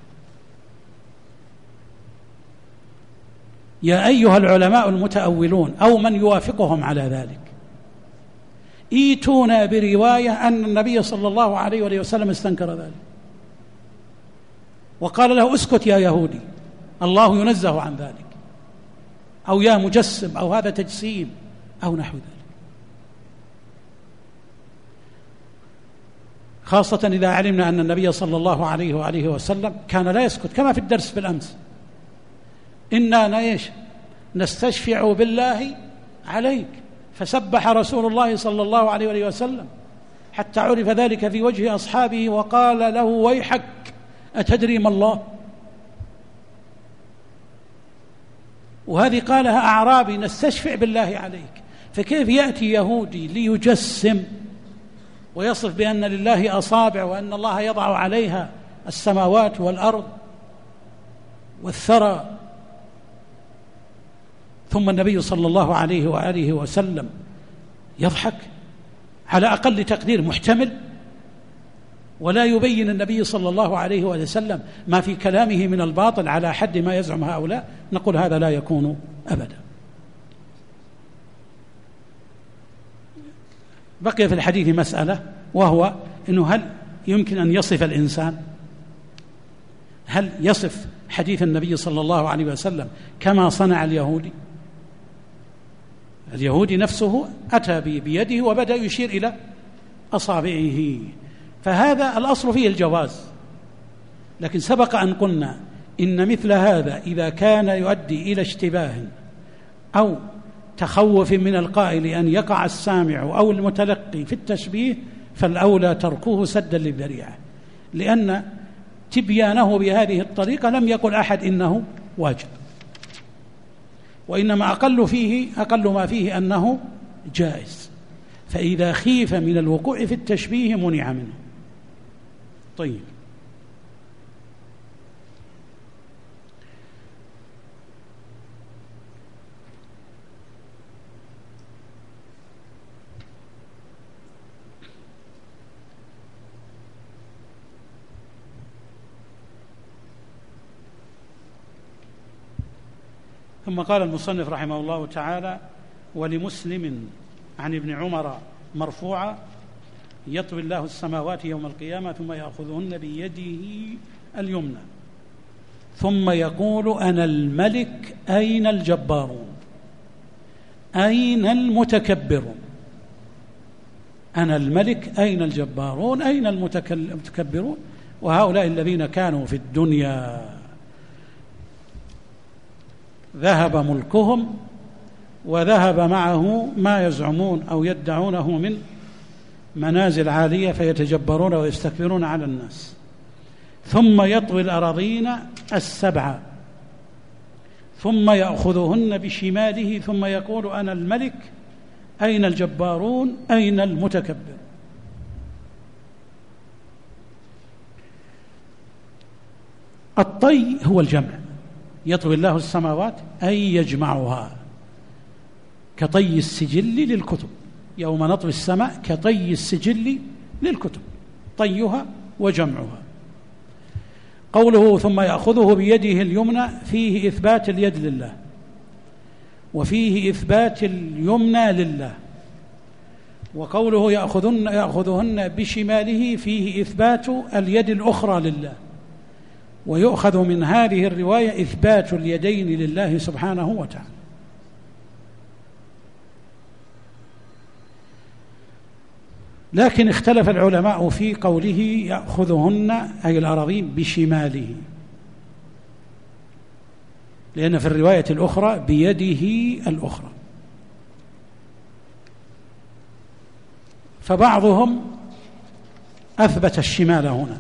يا أيها العلماء المتأولون أو من يوافقهم على ذلك، ايتونا برواية أن النبي صلى الله عليه وآله وسلم استنكر ذلك وقال له: اسكت يا يهودي، الله ينزه عن ذلك، أو يا مجسم، أو هذا تجسيم، أو نحو ذلك. خاصة إذا علمنا أن النبي صلى الله عليه وآله وسلم كان لا يسكت، كما في الدرس بالأمس: إنا نيش نستشفع بالله عليك، فسبح رسول الله صلى الله عليه وآله وسلم حتى عرف ذلك في وجه أصحابه، وقال له: ويحك أتدري ما الله؟ وهذه قالها أعرابي: نستشفع بالله عليك. فكيف يأتي يهودي ليجسم ويصف بأن لله أصابع وأن الله يضع عليها السماوات والأرض والثرى، ثم النبي صلى الله عليه وآله وسلم يضحك؟ على أقل تقدير محتمل، ولا يبين النبي صلى الله عليه وسلم ما في كلامه من الباطل على حد ما يزعم هؤلاء. نقول هذا لا يكون أبدا. بقي في الحديث مسألة، وهو إنه هل يمكن أن يصف الإنسان، هل يصف حديث النبي صلى الله عليه وسلم كما صنع اليهودي؟ اليهودي نفسه أتى بيده وبدأ يشير إلى أصابعه، فهذا الأصل فيه الجواز. لكن سبق أن قلنا إن مثل هذا إذا كان يؤدي إلى اشتباه أو تخوف من القائل أن يقع السامع أو المتلقي في التشبيه، فالأولى تركوه سدا للذريعة، لأن تبيانه بهذه الطريقة لم يقل أحد إنه واجب، وإنما أقل فيه أقل ما فيه أنه جائز، فإذا خيف من الوقوع في التشبيه منع منه. طيب، ثم قال المصنف رحمه الله تعالى: ولمسلم عن ابن عمر مرفوعا: يطوي الله السماوات يوم القيامة ثم يأخذهن بيده اليمنى ثم يقول: أنا الملك أين الجبارون أين المتكبرون؟ أنا الملك أين الجبارون أين المتكبرون؟ وهؤلاء الذين كانوا في الدنيا ذهب ملكهم وذهب معه ما يزعمون أو يدعونه من منازل عالية، فيتجبرون ويستكبرون على الناس. ثم يطوي الأراضين السبع ثم يأخذهن بشماله ثم يقول: أنا الملك أين الجبارون أين المتكبر؟ الطي هو الجمع، يطوي الله السماوات أي يجمعها، كطي السجل للكتب، يوم نطوي السماء كطي السجل للكتب، طيها وجمعها. قوله ثم يأخذه بيده اليمنى فيه إثبات اليد لله، وفيه إثبات اليمنى لله. وقوله يأخذن يأخذهن بشماله فيه إثبات اليد الأخرى لله. ويؤخذ من هذه الرواية إثبات اليدين لله سبحانه وتعالى. لكن اختلف العلماء في قوله يأخذهن أي الأراضين بشماله، لأن في الرواية الأخرى بيده الأخرى. فبعضهم أثبت الشمال هنا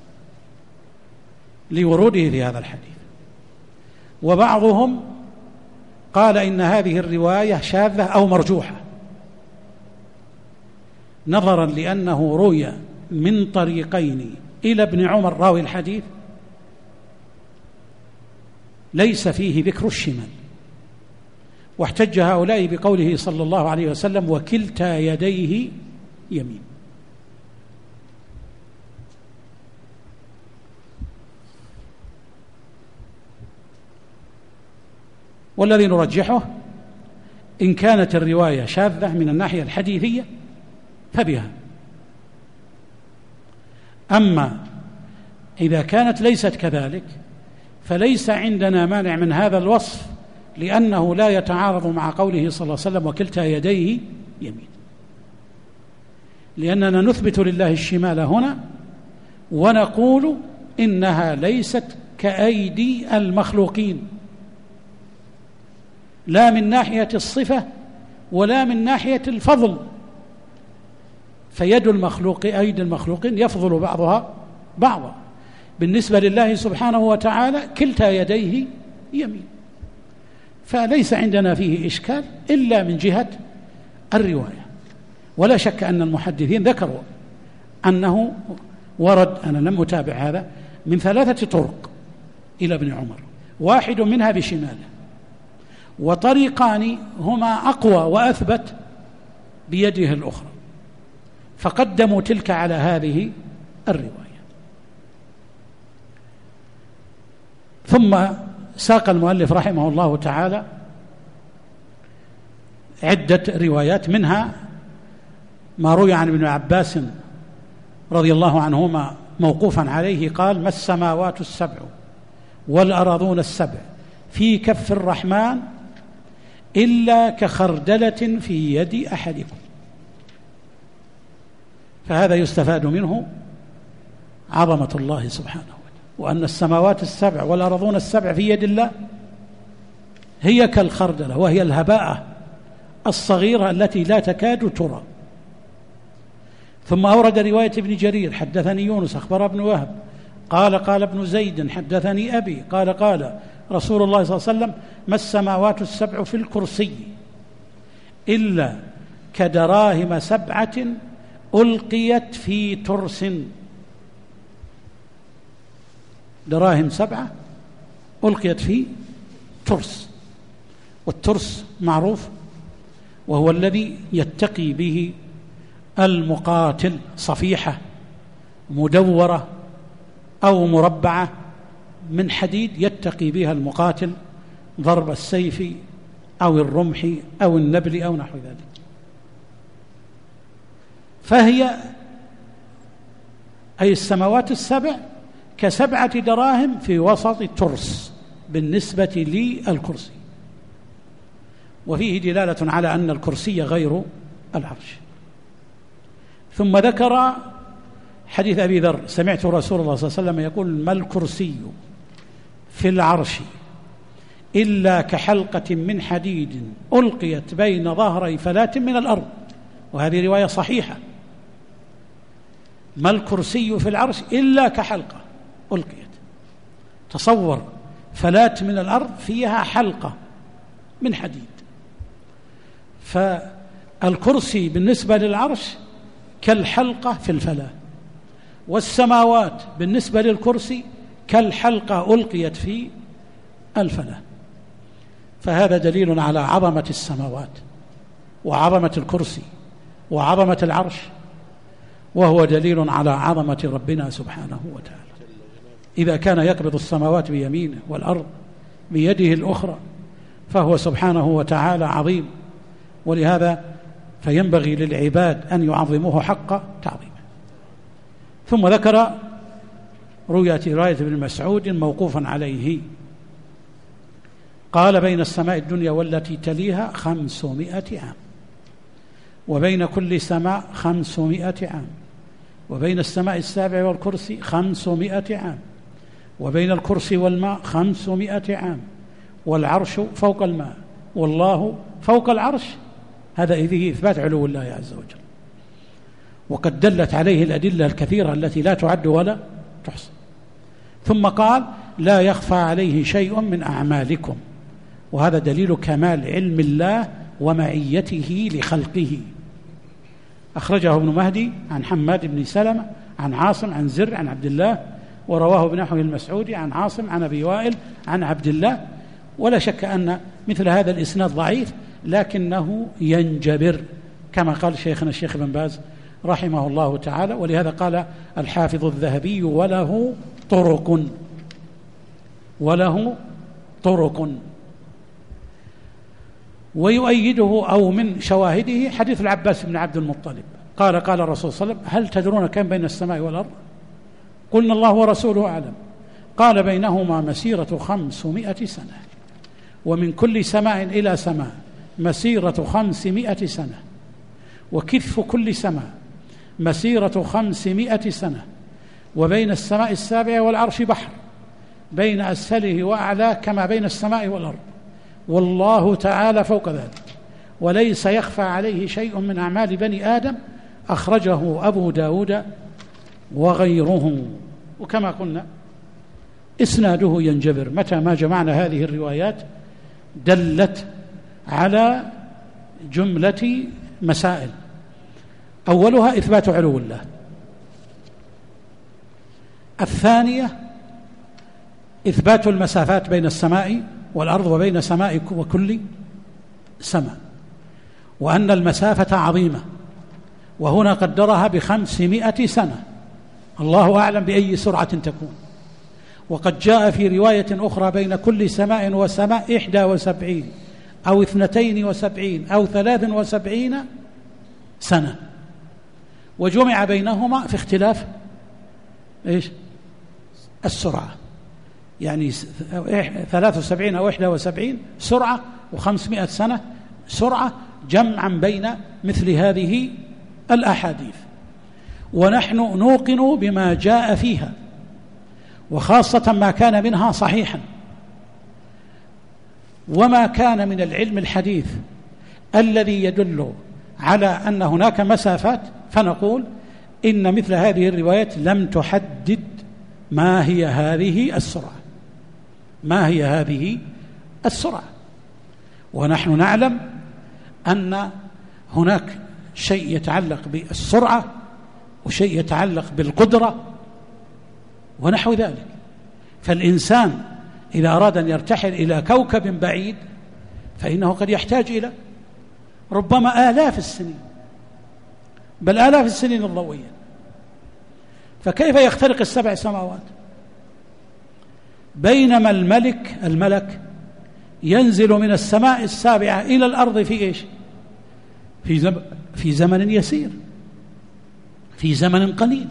لوروده في هذا الحديث، وبعضهم قال إن هذه الرواية شاذة أو مرجوحة، نظرا لأنه روي من طريقين إلى ابن عمر راوي الحديث ليس فيه ذكر الشمال. واحتج هؤلاء بقوله صلى الله عليه وسلم وكلتا يديه يمين. والذي نرجحه إن كانت الرواية شاذة من الناحية الحديثية فبها، أما إذا كانت ليست كذلك فليس عندنا مانع من هذا الوصف، لأنه لا يتعارض مع قوله صلى الله عليه وسلم وكلتا يديه يمين، لأننا نثبت لله الشمال هنا ونقول إنها ليست كأيدي المخلوقين، لا من ناحية الصفة ولا من ناحية الفضل. فيد المخلوق أيدي المخلوقين يفضل بعضها بعضا، بالنسبة لله سبحانه وتعالى كلتا يديه يمين، فليس عندنا فيه إشكال إلا من جهة الرواية. ولا شك أن المحدثين ذكروا أنه ورد، أنا لم أتابع هذا، من ثلاثة طرق إلى ابن عمر، واحد منها بشماله، وطريقان هما أقوى وأثبت بيده الأخرى، فقدموا تلك على هذه الرواية. ثم ساق المؤلف رحمه الله تعالى عدة روايات، منها ما روي عن ابن عباس رضي الله عنهما موقوفا عليه قال: ما السماوات السبع والأراضون السبع في كف الرحمن إلا كخردلة في يد أحدكم. فهذا يستفاد منه عظمة الله سبحانه وتعالى، وأن السماوات السبع والأرضون السبع في يد الله هي كالخردلة، وهي الهباءة الصغيرة التي لا تكاد ترى. ثم أورد رواية ابن جرير: حدثني يونس أخبر ابن وهب قال قال ابن زيد حدثني أبي قال قال رسول الله صلى الله عليه وسلم: ما السماوات السبع في الكرسي إلا كدراهم سبعة ألقيت في ترس. دراهم سبعة ألقيت في ترس، والترس معروف وهو الذي يتقي به المقاتل، صفيحة مدورة أو مربعة من حديد يتقي بها المقاتل ضرب السيف أو الرمح أو النبل أو نحو ذلك. فهي أي السماوات السبع كسبعة دراهم في وسط الترس بالنسبة للكرسي، وفيه دلالة على أن الكرسي غير العرش. ثم ذكر حديث أبي ذر: سمعت رسول الله صلى الله عليه وسلم يقول: ما الكرسي في العرش إلا كحلقة من حديد ألقيت بين ظهري فلاة من الأرض. وهذه رواية صحيحة: ما الكرسي في العرش إلا كحلقة ألقيت. تصور فلاة من الأرض فيها حلقة من حديد. فالكرسي بالنسبة للعرش كالحلقة في الفلاة، والسماوات بالنسبة للكرسي كالحلقة ألقيت في الفلاة. فهذا دليل على عظمة السماوات وعظمة الكرسي وعظمة العرش، وهو دليل على عظمة ربنا سبحانه وتعالى. إذا كان يقبض السماوات بيمينه والأرض بيده الأخرى فهو سبحانه وتعالى عظيم، ولهذا فينبغي للعباد أن يعظموه حق تعظيمه. ثم ذكر رؤية رواية ابن مسعود موقوفا عليه، قال: بين السماء الدنيا والتي تليها خمسمائة عام، وبين كل سماء خمسمائة عام، وبين السماء السابع والكرسي خمسمائة عام، وبين الكرسي والماء خمسمائة عام، والعرش فوق الماء، والله فوق العرش. هذا فيه إثبات علو الله عز وجل، وقد دلت عليه الأدلة الكثيرة التي لا تعد ولا تحصى. ثم قال: لا يخفى عليه شيء من أعمالكم، وهذا دليل كمال علم الله ومعيته لخلقه. أخرجه ابن مهدي عن حماد بن سلمة عن عاصم عن زر عن عبد الله، ورواه بنحو المسعودي عن عاصم عن أبي وائل عن عبد الله. ولا شك أن مثل هذا الإسناد ضعيف، لكنه ينجبر كما قال شيخنا الشيخ بن باز رحمه الله تعالى. ولهذا قال الحافظ الذهبي: وله طرق، وله طرق. ويؤيده أو من شواهده حديث العباس بن عبد المطلب قال: قال الرسول صلى الله عليه وسلم: هل تدرون كم بين السماء والأرض؟ قلنا: الله ورسوله أعلم. قال: بينهما مسيرة خمسمائة سنة، ومن كل سماء إلى سماء مسيرة خمسمائة سنة، وكثف كل سماء مسيرة خمسمائة سنة، وبين السماء السابعة والعرش بحر، بين أسفله وأعلاه كما بين السماء والأرض، والله تعالى فوق ذلك، وليس يخفى عليه شيء من أعمال بني آدم. أخرجه أبو داود وغيره. وكما قلنا إسناده ينجبر، متى ما جمعنا هذه الروايات دلت على جملة مسائل. أولها إثبات علو الله، الثانية إثبات المسافات بين السماء والأرض وبين سماء وكل سماء، وأن المسافة عظيمة، وهنا قدرها بخمسمائة سنة، الله أعلم بأي سرعة تكون. وقد جاء في رواية أخرى: بين كل سماء وسماء إحدى وسبعين أو اثنتين وسبعين أو ثلاث وسبعين سنة، وجمع بينهما في اختلاف إيش؟ السرعة، يعني ثلاث وسبعين أو إحدى وسبعين سرعة، وخمسمائة سنة سرعة، جمعا بين مثل هذه الأحاديث. ونحن نوقن بما جاء فيها، وخاصة ما كان منها صحيحا، وما كان من العلم الحديث الذي يدل على أن هناك مسافات، فنقول إن مثل هذه الروايات لم تحدد ما هي هذه السرعة، ما هي هذه السرعة. ونحن نعلم أن هناك شيء يتعلق بالسرعة وشيء يتعلق بالقدرة ونحو ذلك. فالإنسان إذا أراد أن يرتحل إلى كوكب بعيد فإنه قد يحتاج إلى ربما آلاف السنين، بل آلاف السنين الضوئية، فكيف يخترق السبع سماوات؟ بينما الملك الملك ينزل من السماء السابعة إلى الأرض في إيش؟ في زمن في زمن يسير، في زمن قليل.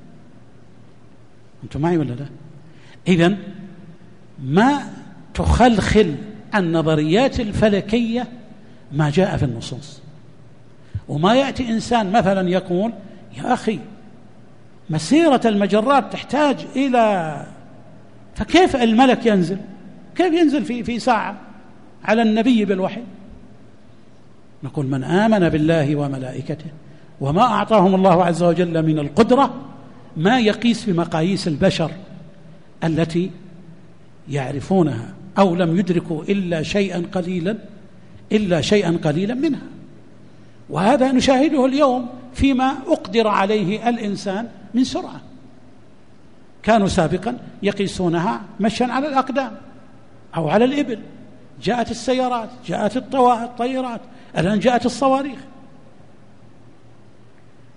أنتم معي ولا لا؟ إذن ما تخلخل النظريات الفلكية ما جاء في النصوص. وما يأتي إنسان مثلا يقول: يا أخي مسيرة المجرات تحتاج إلى، فكيف الملك ينزل؟ كيف ينزل في في ساعة على النبي بالوحي؟ نقول: من آمن بالله وملائكته وما أعطاهم الله عز وجل من القدرة ما يقيس بمقاييس البشر التي يعرفونها أو لم يدركوا إلا شيئا قليلا إلا شيئا قليلا منها. وهذا نشاهده اليوم فيما أقدر عليه الإنسان من سرعة. كانوا سابقا يقيسونها مشيا على الأقدام أو على الإبل، جاءت السيارات، جاءت الطائرات، الآن جاءت الصواريخ.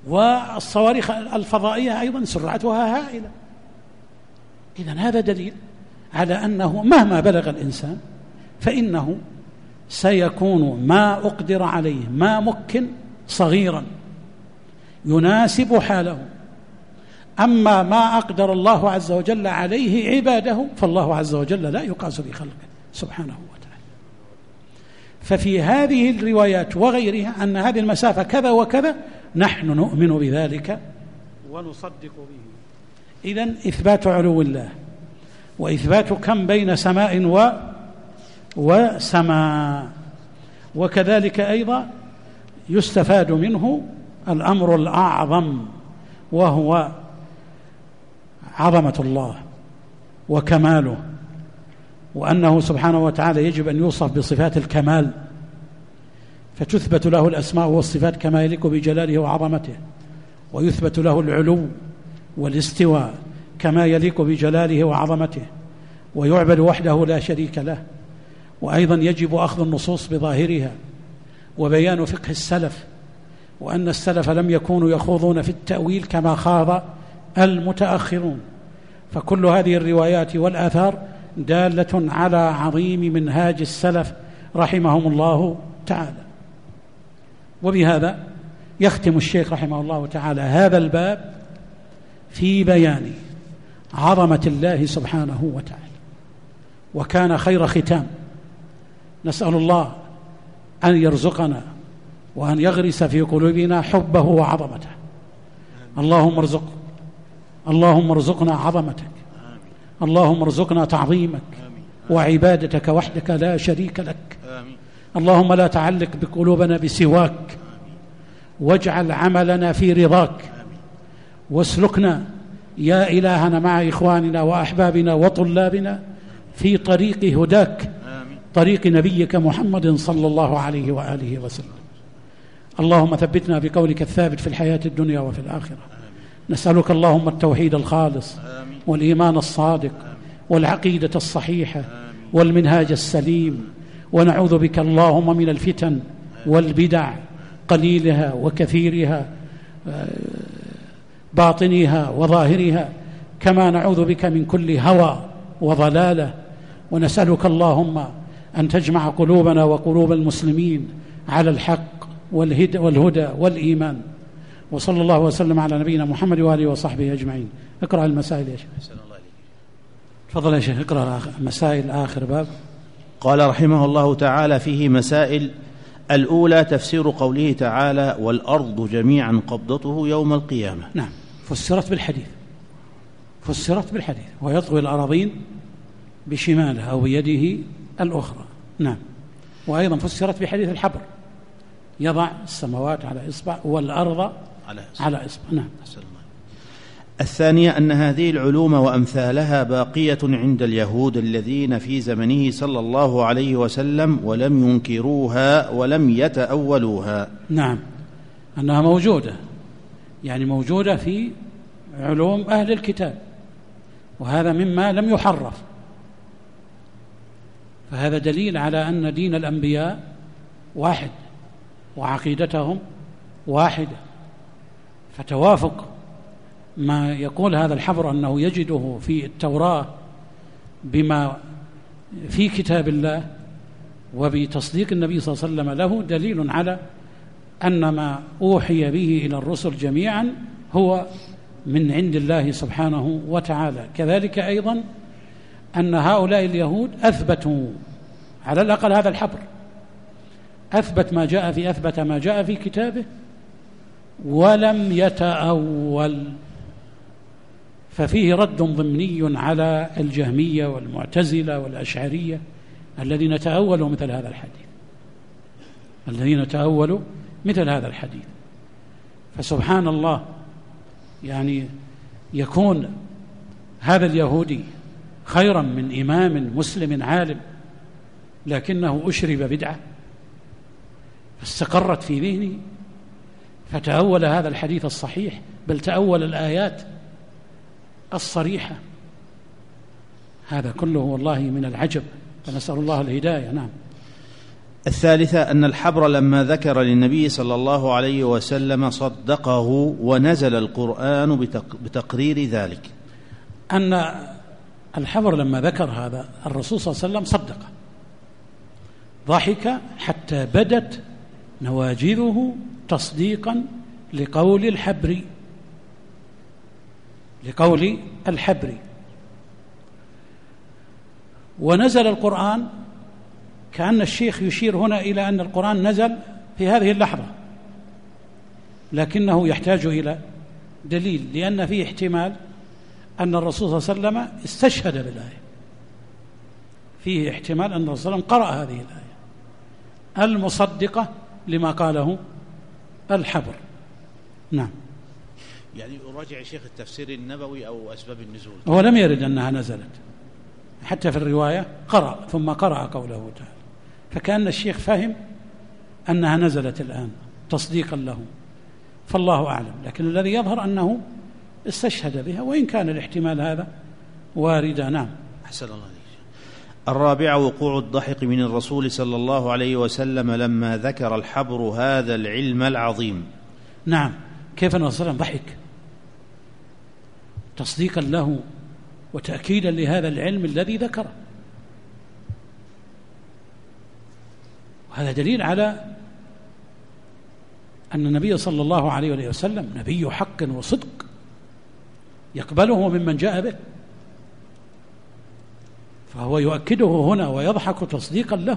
والصواريخ الفضائية أيضا سرعتها هائلة. إذن هذا دليل على أنه مهما بلغ الإنسان فإنه سيكون ما أقدر عليه ما مكن صغيرا يناسب حاله. أما ما أقدر الله عز وجل عليه عباده فالله عز وجل لا يقاس بخلقه سبحانه وتعالى. ففي هذه الروايات وغيرها أن هذه المسافة كذا وكذا نحن نؤمن بذلك ونصدق به. إذن إثبات علو الله وإثبات كم بين سماء و وسماء. وكذلك أيضا يستفاد منه الأمر الأعظم وهو عظمة الله وكماله، وأنه سبحانه وتعالى يجب أن يوصف بصفات الكمال، فتثبت له الأسماء والصفات كما يليق بجلاله وعظمته، ويثبت له العلو والاستواء كما يليق بجلاله وعظمته، ويعبد وحده لا شريك له. وأيضا يجب أخذ النصوص بظاهرها وبيان فقه السلف، وأن السلف لم يكونوا يخوضون في التأويل كما خاض المتأخرون. فكل هذه الروايات والآثار دالة على عظيم منهاج السلف رحمهم الله تعالى. وبهذا يختم الشيخ رحمه الله تعالى هذا الباب في بيان عظمة الله سبحانه وتعالى، وكان خير ختام. نسأل الله أن يرزقنا وأن يغرس في قلوبنا حبه وعظمته. اللهم ارزق اللهم ارزقنا عظمتك، اللهم ارزقنا تعظيمك وعبادتك وحدك لا شريك لك. اللهم لا تعلق بقلوبنا بسواك، واجعل عملنا في رضاك، واسلكنا يا إلهنا مع إخواننا وأحبابنا وطلابنا في طريق هداك، طريق نبيك محمد صلى الله عليه وآله وسلم. اللهم ثبتنا بقولك الثابت في الحياة الدنيا وفي الآخرة. نسألك اللهم التوحيد الخالص والإيمان الصادق والعقيدة الصحيحة والمنهاج السليم، ونعوذ بك اللهم من الفتن والبدع قليلها وكثيرها باطنها وظاهرها، كما نعوذ بك من كل هوى وضلالة. ونسألك اللهم أن تجمع قلوبنا وقلوب المسلمين على الحق والهدى, والهدى والإيمان. وصلى الله وسلم على نبينا محمد وآله وصحبه أجمعين. اقرأ المسائل يا شيخ. تفضل يا شيخ، اقرأ مسائل آخر باب. قال رحمه الله تعالى فيه مسائل. الأولى تفسير قوله تعالى والأرض جميعا قبضته يوم القيامة. نعم، فسرت بالحديث فسرت بالحديث ويطوي الأراضين بشماله أو بيده الأخرى. نعم. وأيضا فسرت بحديث الحبر، يضع السماوات على إصبع والأرض على إصبع, على إصبع. نعم. الثانية أن هذه العلوم وأمثالها باقية عند اليهود الذين في زمنه صلى الله عليه وسلم ولم ينكروها ولم يتأولوها. نعم، أنها موجودة، يعني موجودة في علوم أهل الكتاب، وهذا مما لم يحرف. فهذا دليل على أن دين الأنبياء واحد وعقيدتهم واحدة. فتوافق ما يقول هذا الحبر أنه يجده في التوراة بما في كتاب الله وبتصديق النبي صلى الله عليه وسلم له دليل على أن ما أوحي به إلى الرسل جميعا هو من عند الله سبحانه وتعالى. كذلك أيضا أن هؤلاء اليهود أثبتوا على الأقل هذا الحبر، أثبت ما جاء في أثبت ما جاء في كتابه ولم يتأول. ففيه رد ضمني على الجهمية والمعتزلة والأشعرية الذين تأولوا مثل هذا الحديث الذين تأولوا مثل هذا الحديث. فسبحان الله، يعني يكون هذا اليهودي خيرا من إمام مسلم عالم لكنه أشرب بدعة فاستقرت في ذهنه فتأول هذا الحديث الصحيح، بل تأول الآيات الصريحة. هذا كله والله من العجب، فنسأل الله الهداية. نعم. الثالثة أن الحبر لما ذكر للنبي صلى الله عليه وسلم صدقه ونزل القرآن بتقرير ذلك. أن الحبر لما ذكر هذا الرسول صلى الله عليه وسلم صدقه، ضحك حتى بدت نواجذه تصديقا لقول الحبر لقول الحبر ونزل القرآن. كأن الشيخ يشير هنا إلى أن القرآن نزل في هذه اللحظة، لكنه يحتاج إلى دليل، لأن فيه احتمال أن الرسول صلى الله عليه وسلم استشهد بالآية، فيه احتمال أن الرسول صلى الله عليه وسلم قرأ هذه الآية المصدقة لما قاله الحبر. نعم. يعني أراجع شيخ التفسير النبوي أو أسباب النزول، هو لم يرد أنها نزلت، حتى في الرواية قرأ ثم قرأ قوله تعالى، فكأن الشيخ فهم أنها نزلت الآن تصديقا له، فالله أعلم، لكن الذي يظهر أنه استشهد بها، وإن كان الاحتمال هذا واردا. نعم. أحسن الله عليك. الرابع وقوع الضحك من الرسول صلى الله عليه وسلم لما ذكر الحبر هذا العلم العظيم. نعم. كيف أن الرسول ضحك تصديقا له وتأكيدا لهذا العلم الذي ذكره، وهذا دليل على أن النبي صلى الله عليه وسلم نبي حق وصدق يقبله ممن جاء به، فهو يؤكده هنا ويضحك تصديقا له،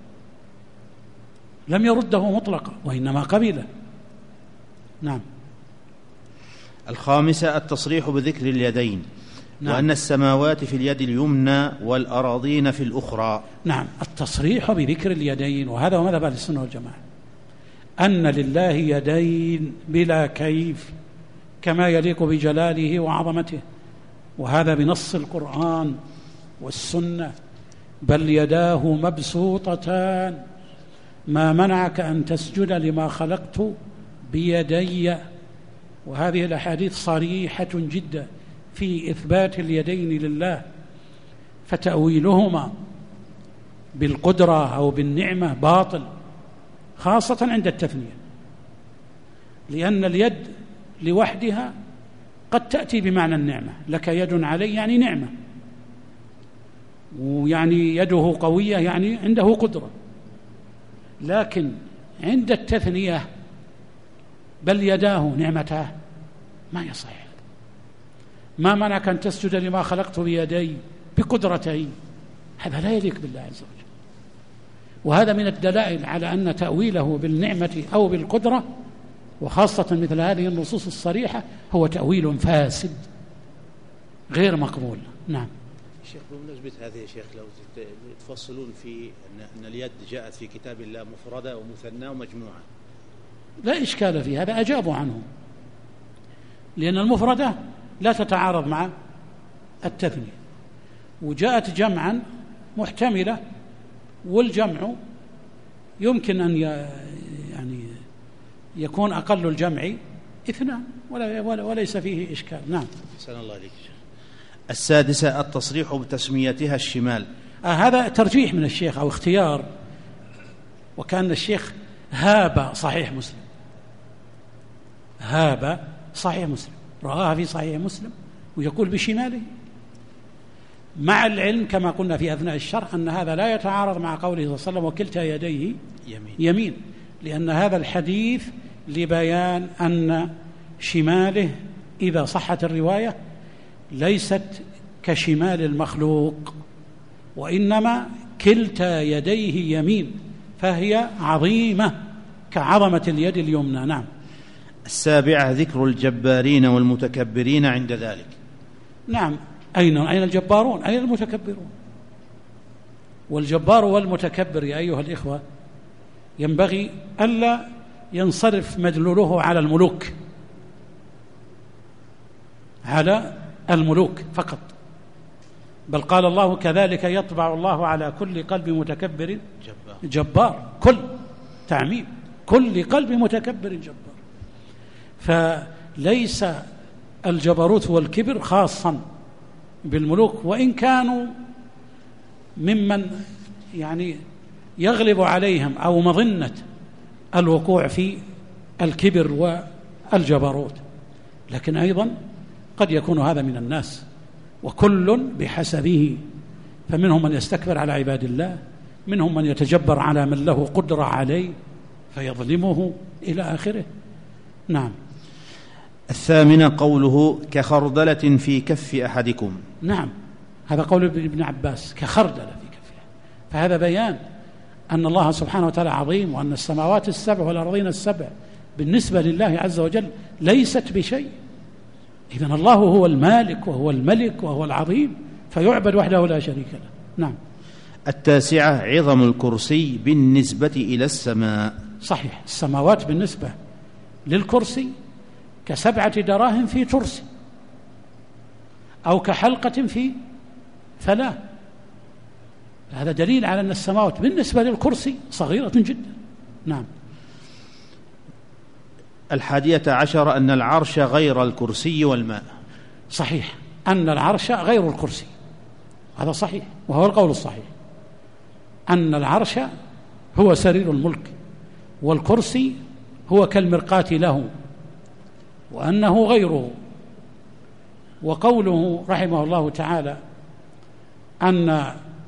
لم يرده مطلقا وإنما قبله. نعم. الخامسة التصريح بذكر اليدين. نعم. وأن السماوات في اليد اليمنى والأراضين في الأخرى. نعم. التصريح بذكر اليدين، وهذا هو مذهب أهل السنة والجماعة، أن لله يدين بلا كيف كما يليق بجلاله وعظمته، وهذا بنص القرآن والسنة، بل يداه مبسوطتان ما منعك أن تسجد لما خلقت بيدي. وهذه الأحاديث صريحة جدا في إثبات اليدين لله، فتأويلهما بالقدرة أو بالنعمة باطل، خاصة عند التثنية، لأن اليد لوحدها قد تأتي بمعنى النعمة، لك يد علي يعني نعمة، ويعني يده قوية يعني عنده قدرة، لكن عند التثنية بل يداه نعمتاه ما يصح. ما منعك أن تسجد لما خلقت بيدي بقدرتي، هذا لا يليق بالله عز وجل. وهذا من الدلائل على أن تأويله بالنعمة أو بالقدرة، وخاصة مثل هذه النصوص الصريحة، هو تأويل فاسد غير مقبول. نعم. شيخ بمناسبة هذه يا شيخ لو تفصلون في أن اليد جاءت في كتاب الله مفردة ومثنى ومجموعة. لا إشكال في هذا، أجابوا عنه، لأن المفردة لا تتعارض مع التثنية، وجاءت جمعا محتملة، والجمع يمكن أن يعني يكون أقل الجمع اثنان ولا وليس فيه إشكال. نعم. أحسن الله عليك. السادسة التصريح بتسميتها الشمال. آه هذا ترجيح من الشيخ أو اختيار، وكان الشيخ هاب صحيح مسلم، هاب صحيح مسلم، رآها في صحيح مسلم ويقول بشماله، مع العلم كما قلنا في أثناء الشرح أن هذا لا يتعارض مع قوله صلى الله عليه وسلم وكلتا يديه يمين, يمين لأن هذا الحديث لبيان أن شماله إذا صحت الرواية ليست كشمال المخلوق، وإنما كلتا يديه يمين، فهي عظيمة كعظمة اليد اليمنى. نعم. السابعة ذكر الجبارين والمتكبرين عند ذلك. نعم. أين أين الجبارون؟ أين المتكبرون؟ والجبار والمتكبر يا أيها الإخوة ينبغي ألا ينصرف مدلوله على الملوك، على الملوك فقط، بل قال الله كذلك يطبع الله على كل قلب متكبر جبار، كل تعميم، كل قلب متكبر جبار. فليس الجبروت والكبر خاصا بالملوك، وإن كانوا ممن يعني يغلب عليهم أو مظنة الوقوع في الكبر والجبروت، لكن أيضا قد يكون هذا من الناس، وكل بحسبه، فمنهم من يستكبر على عباد الله، منهم من يتجبر على من له قدرة عليه فيظلمه إلى آخره. نعم. الثامنة قوله كخردلة في كف أحدكم. نعم، هذا قول ابن عباس، كخردلة في كفها، فهذا بيان أن الله سبحانه وتعالى عظيم، وأن السماوات السبع والأرضين السبع بالنسبة لله عز وجل ليست بشيء. إذن الله هو المالك وهو الملك وهو العظيم، فيعبد وحده لا شريك له. نعم. التاسعة عظم الكرسي بالنسبة إلى السماء. صحيح، السماوات بالنسبة للكرسي كسبعة دراهم في ترس، أو كحلقة في فلاة. هذا دليل على أن السماوات بالنسبة للكرسي صغيرة جدا. نعم. الحادية عشر أن العرش غير الكرسي والماء. صحيح، أن العرش غير الكرسي، هذا صحيح، وهو القول الصحيح، أن العرش هو سرير الملك، والكرسي هو كالمرقاة له، وأنه غيره. وقوله رحمه الله تعالى أن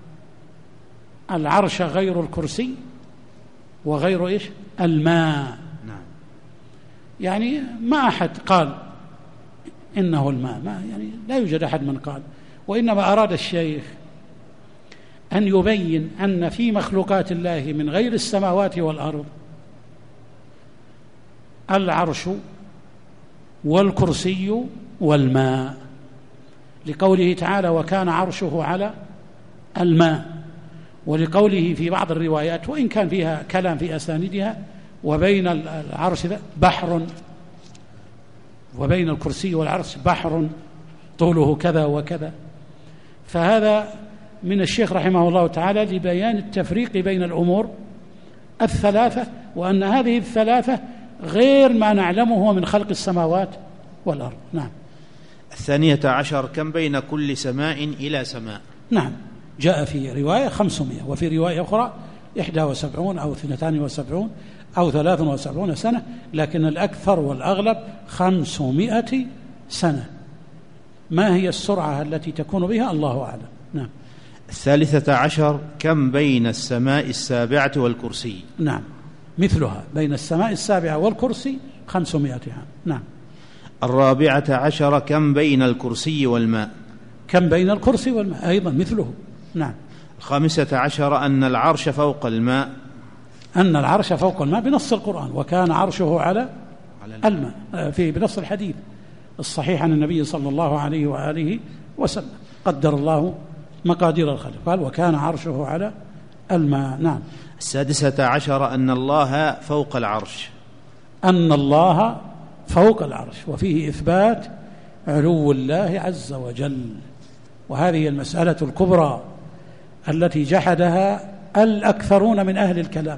العرش غير الكرسي وغير إيش؟ الماء. نعم. يعني ما أحد قال إنه الماء، ما يعني لا يوجد أحد من قال، وإنما أراد الشيخ أن يبين أن في مخلوقات الله من غير السماوات والأرض العرش والكرسي والماء، لقوله تعالى وكان عرشه على الماء، ولقوله في بعض الروايات وإن كان فيها كلام في أساندها وبين العرش بحر، وبين الكرسي والعرش بحر طوله كذا وكذا. فهذا من الشيخ رحمه الله تعالى لبيان التفريق بين الأمور الثلاثة، وأن هذه الثلاثة غير ما نعلمه من خلق السماوات والأرض. نعم. الثانية عشر كم بين كل سماء إلى سماء. نعم، جاء في رواية خمسمائة، وفي رواية أخرى إحدى وسبعون أو اثنتان وسبعون أو ثلاث وسبعون سنة، لكن الأكثر والأغلب خمسمائة سنة. ما هي السرعة التي تكون بها الله أعلم. نعم. الثالثة عشر كم بين السماء السابعة والكرسي. نعم، مثلها بين السماء السابعة والكرسي خمسمائة عام. نعم. الرابعة عشر كم بين الكرسي والماء. كم بين الكرسي والماء أيضا مثله. نعم. الخامسة عشر أن العرش فوق الماء. أن العرش فوق الماء بنص القرآن، وكان عرشه على الماء، في بنص الحديث الصحيح عن النبي صلى الله عليه وآله وسلم، قدر الله مقادير الخلق، قال وكان عرشه على الماء. نعم. السادسة عشر أن الله فوق العرش. أن الله فوق العرش، وفيه إثبات علو الله عز وجل، وهذه المسألة الكبرى التي جحدها الأكثرون من أهل الكلام.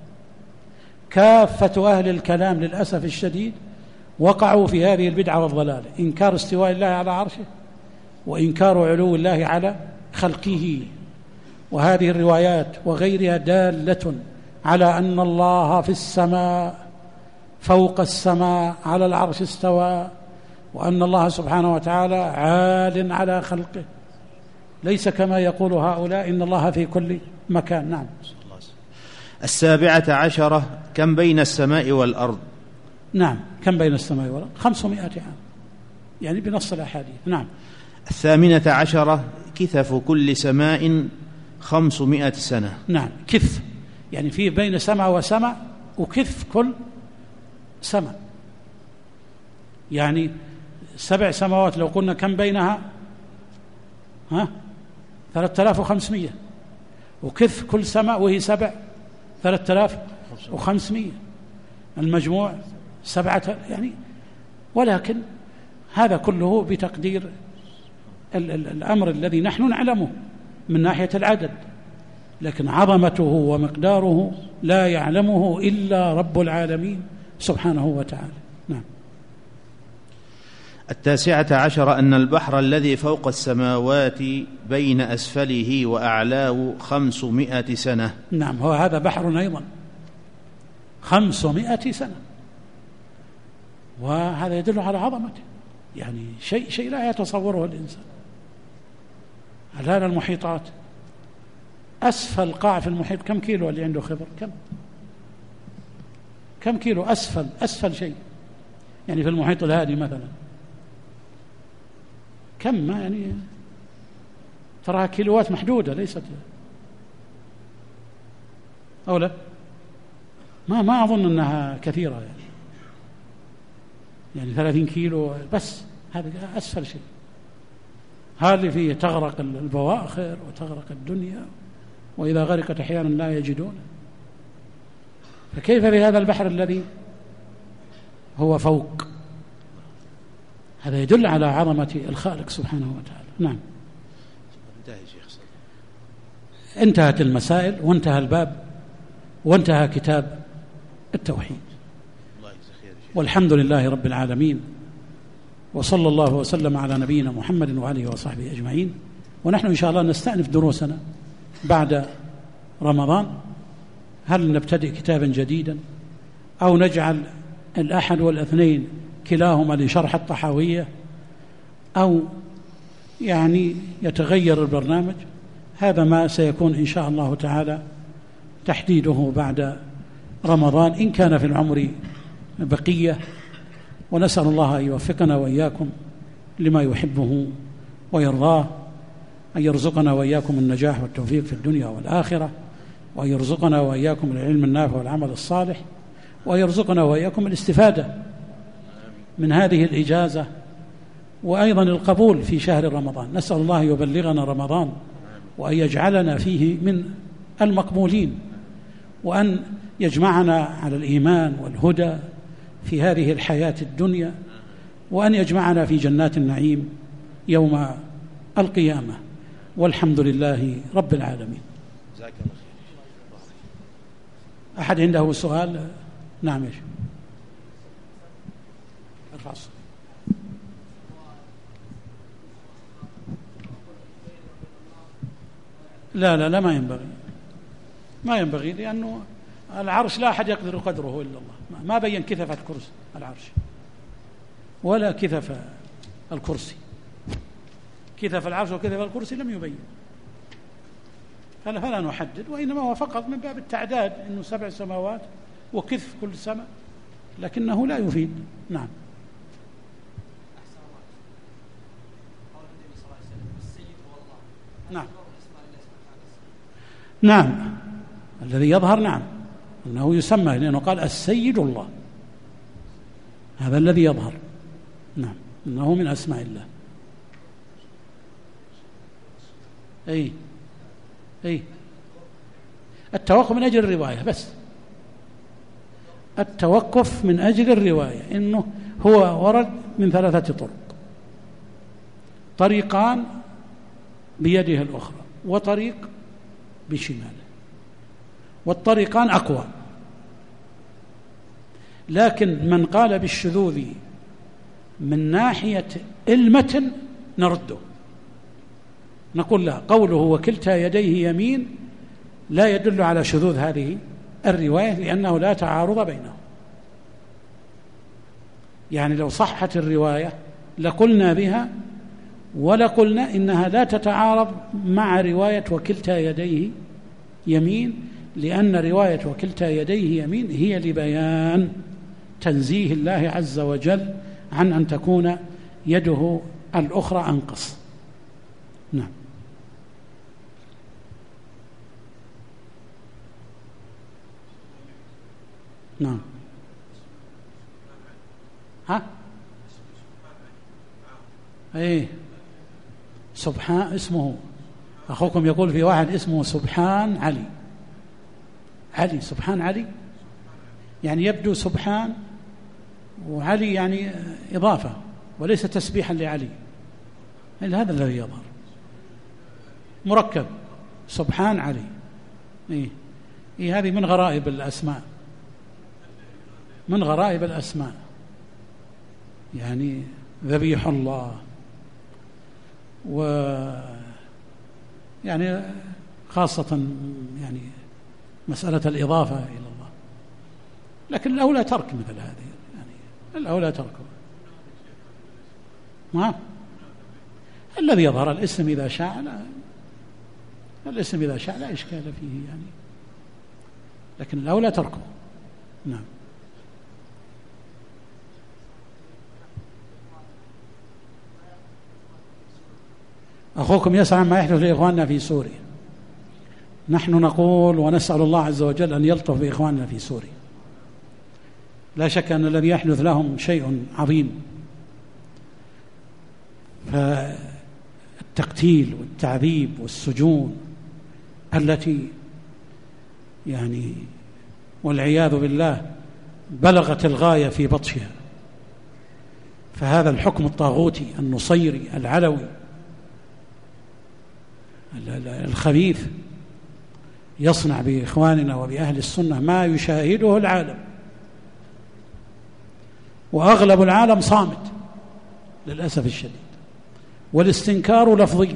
كافة أهل الكلام للأسف الشديد وقعوا في هذه البدعة والضلال، إنكار استواء الله على عرشه، وإنكار علو الله على خلقه. وهذه الروايات وغيرها دالة على أن الله في السماء فوق السماء على العرش استوى، وأن الله سبحانه وتعالى عال على خلقه، ليس كما يقول هؤلاء إن الله في كل مكان. نعم. السابعة عشرة كم بين السماء والأرض. نعم، كم بين السماء والأرض خمسمائة عام، يعني بنص الأحاديث. نعم. الثامنة عشرة كثف كل سماء خمسمائة سنة. نعم، كث يعني في بين سماء وسماء، وكث كل سماء، يعني سبع سماوات لو قلنا كم بينها، ها ثلاثة آلاف وخمسمائة، وكث كل سماء وهي سبع ثلاثة آلاف وخمسمائة، المجموع سبعة يعني. ولكن هذا كله بتقدير ال- ال- الأمر الذي نحن نعلمه من ناحية العدد، لكن عظمته ومقداره لا يعلمه إلا رب العالمين سبحانه وتعالى. نعم. التاسعة عشر أن البحر الذي فوق السماوات بين أسفله وأعلاه خمسمائة سنة. نعم، هو هذا بحر أيضا خمسمائة سنة، وهذا يدل على عظمته، يعني شيء شيء لا يتصوره الإنسان. الآن المحيطات، أسفل قاع في المحيط كم كيلو اللي عنده خبر؟ كم كم كيلو أسفل أسفل شيء يعني في المحيط الهادي مثلا كم؟ ما يعني تراها كيلوات محدودة ليست أو لا، ما ما أظن أنها كثيرة يعني يعني ثلاثين كيلو بس، هذا أسفل شيء. هذا اللي فيه تغرق البواخر وتغرق الدنيا، وإذا غرقت أحيانا لا يجدون، فكيف بهذا البحر الذي هو فوق؟ هذا يدل على عظمة الخالق سبحانه وتعالى. نعم، انتهت المسائل وانتهى الباب وانتهى كتاب التوحيد، والحمد لله رب العالمين، وصلى الله وسلم على نبينا محمد وآله وصحبه أجمعين. ونحن إن شاء الله نستأنف دروسنا بعد رمضان. هل نبتدئ كتابا جديدا أو نجعل الأحد والاثنين كلاهما لشرح الطحاوية، أو يعني يتغير البرنامج؟ هذا ما سيكون إن شاء الله تعالى تحديده بعد رمضان إن كان في العمر بقية، ونسأل الله أن يوفقنا وإياكم لما يحبه ويرضاه، أن يرزقنا وإياكم النجاح والتوفيق في الدنيا والآخرة، وأن يرزقنا وإياكم العلم النافع والعمل الصالح، وأن يرزقنا وإياكم الاستفادة من هذه الإجازة، وأيضا القبول في شهر رمضان. نسأل الله يبلغنا رمضان وأن يجعلنا فيه من المقبولين، وأن يجمعنا على الإيمان والهدى في هذه الحياة الدنيا، وأن يجمعنا في جنات النعيم يوم القيامة، والحمد لله رب العالمين. أحد عنده سؤال؟ نعم. يا شيخ ارفع الصوت. لا لا لا ما ينبغي، ما ينبغي، لأنه العرش لا أحد يقدر قدره إلا الله. ما بين كثفة كرسي العرش ولا كثف الكرسي، كثف العرش وكثف الكرسي لم يبين، فلا, فلا نحدد، وإنما هو فقط من باب التعداد إنه سبع سماوات وكثف كل سماء، لكنه لا يفيد. نعم. نعم نعم الذي يظهر نعم أنه يسمى، لأنه قال السيد الله، هذا الذي يظهر. نعم، إنه من أسماء الله. أي أي التوقف من أجل الرواية بس، التوقف من أجل الرواية، إنه هو ورد من ثلاثة طرق، طريقان بيده الأخرى وطريق بشماله، والطريقان أقوى، لكن من قال بالشذوذ من ناحية المتن نرده، نقول لا، قوله وكلتا يديه يمين لا يدل على شذوذ هذه الرواية، لأنه لا تعارض بينهم. يعني لو صحت الرواية لقلنا بها، ولقلنا إنها لا تتعارض مع رواية وكلتا يديه يمين، لأن رواية وكلتا يديه يمين هي لبيان تنزيه الله عز وجل عن أن تكون يده الأخرى أنقص. نعم. نعم. ها؟ ايه سبحان اسمه، أخوكم يقول في واحد اسمه سبحان علي، علي سبحان علي، يعني يبدو سبحان وعلي يعني إضافة وليس تسبيحا لعلي، هذا الذي يظهر، مركب سبحان علي. إيه؟ إيه هذه من غرائب الأسماء، من غرائب الأسماء، يعني ذبيح الله، و يعني خاصة يعني مسألة الإضافة إلى الله، لكن الأولى ترك مثل هذه، يعني الأولى تركه. ما الذي يظهر الاسم إذا شاع لا الاسم إذا شاع لا إشكال فيه يعني، لكن الأولى تركه. نعم. أخوكم يسأل عما يحدث لإخواننا في سوريا. نحن نقول ونسأل الله عز وجل أن يلطف بإخواننا في سوريا. لا شك أن الذي يحدث لهم شيء عظيم، فالتقتيل والتعذيب والسجون التي يعني والعياذ بالله بلغت الغاية في بطشها، فهذا الحكم الطاغوتي النصيري العلوي الخبيث يصنع بإخواننا وبأهل السنة ما يشاهده العالم، وأغلب العالم صامت للأسف الشديد، والاستنكار لفظي.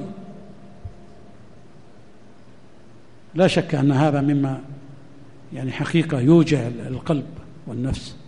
لا شك أن هذا مما يعني حقيقة يوجع القلب والنفس،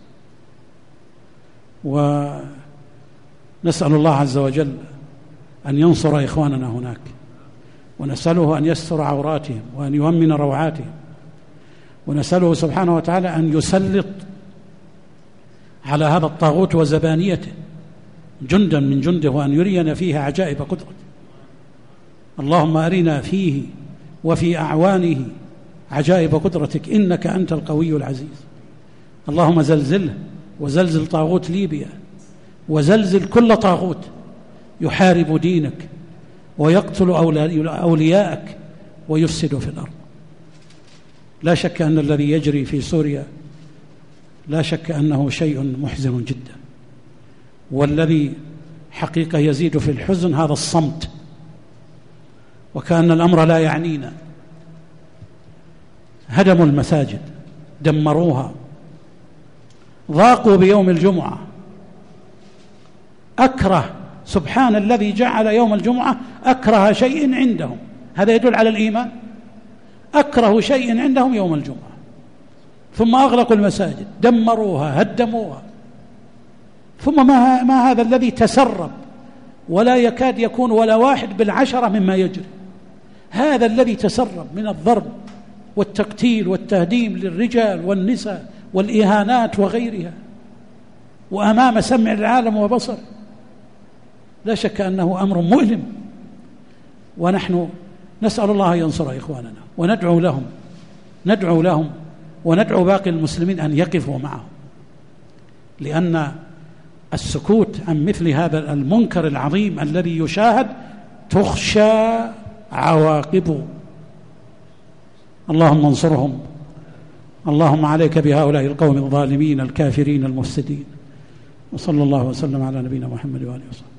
ونسأل الله عز وجل أن ينصر إخواننا هناك، ونسأله أن يستر عوراتهم وأن يؤمن روعاتهم، ونسأله سبحانه وتعالى أن يسلط على هذا الطاغوت وزبانيته جندا من جنده، وأن يرينا فيها عجائب قدرته. اللهم أرنا فيه وفي أعوانه عجائب قدرتك إنك أنت القوي العزيز. اللهم زلزله وزلزل طاغوت ليبيا، وزلزل كل طاغوت يحارب دينك ويقتل أولياءك ويفسد في الأرض. لا شك أن الذي يجري في سوريا لا شك أنه شيء محزن جدا، والذي حقيقة يزيد في الحزن هذا الصمت، وكأن الأمر لا يعنينا. هدموا المساجد، دمروها، ضاقوا بيوم الجمعة. أكره سبحان الذي جعل يوم الجمعة أكره شيء عندهم، هذا يدل على الإيمان. أكره شيء عندهم يوم الجمعة، ثم أغلقوا المساجد، دمروها، هدموها. ثم ما, ما هذا الذي تسرب ولا يكاد يكون ولا واحد بالعشرة مما يجري، هذا الذي تسرب من الضرب والتقتيل والتهديم للرجال والنساء والإهانات وغيرها، وأمام سمع العالم وبصر. لا شك أنه أمر مؤلم، ونحن نسأل الله ينصر إخواننا وندعو لهم ندعو لهم وندعو باقي المسلمين أن يقفوا معهم، لأن السكوت عن مثل هذا المنكر العظيم الذي يشاهد تخشى عواقبه. اللهم انصرهم، اللهم عليك بهؤلاء القوم الظالمين الكافرين المفسدين. وصلى الله وسلم على نبينا محمد وآله وصحبه.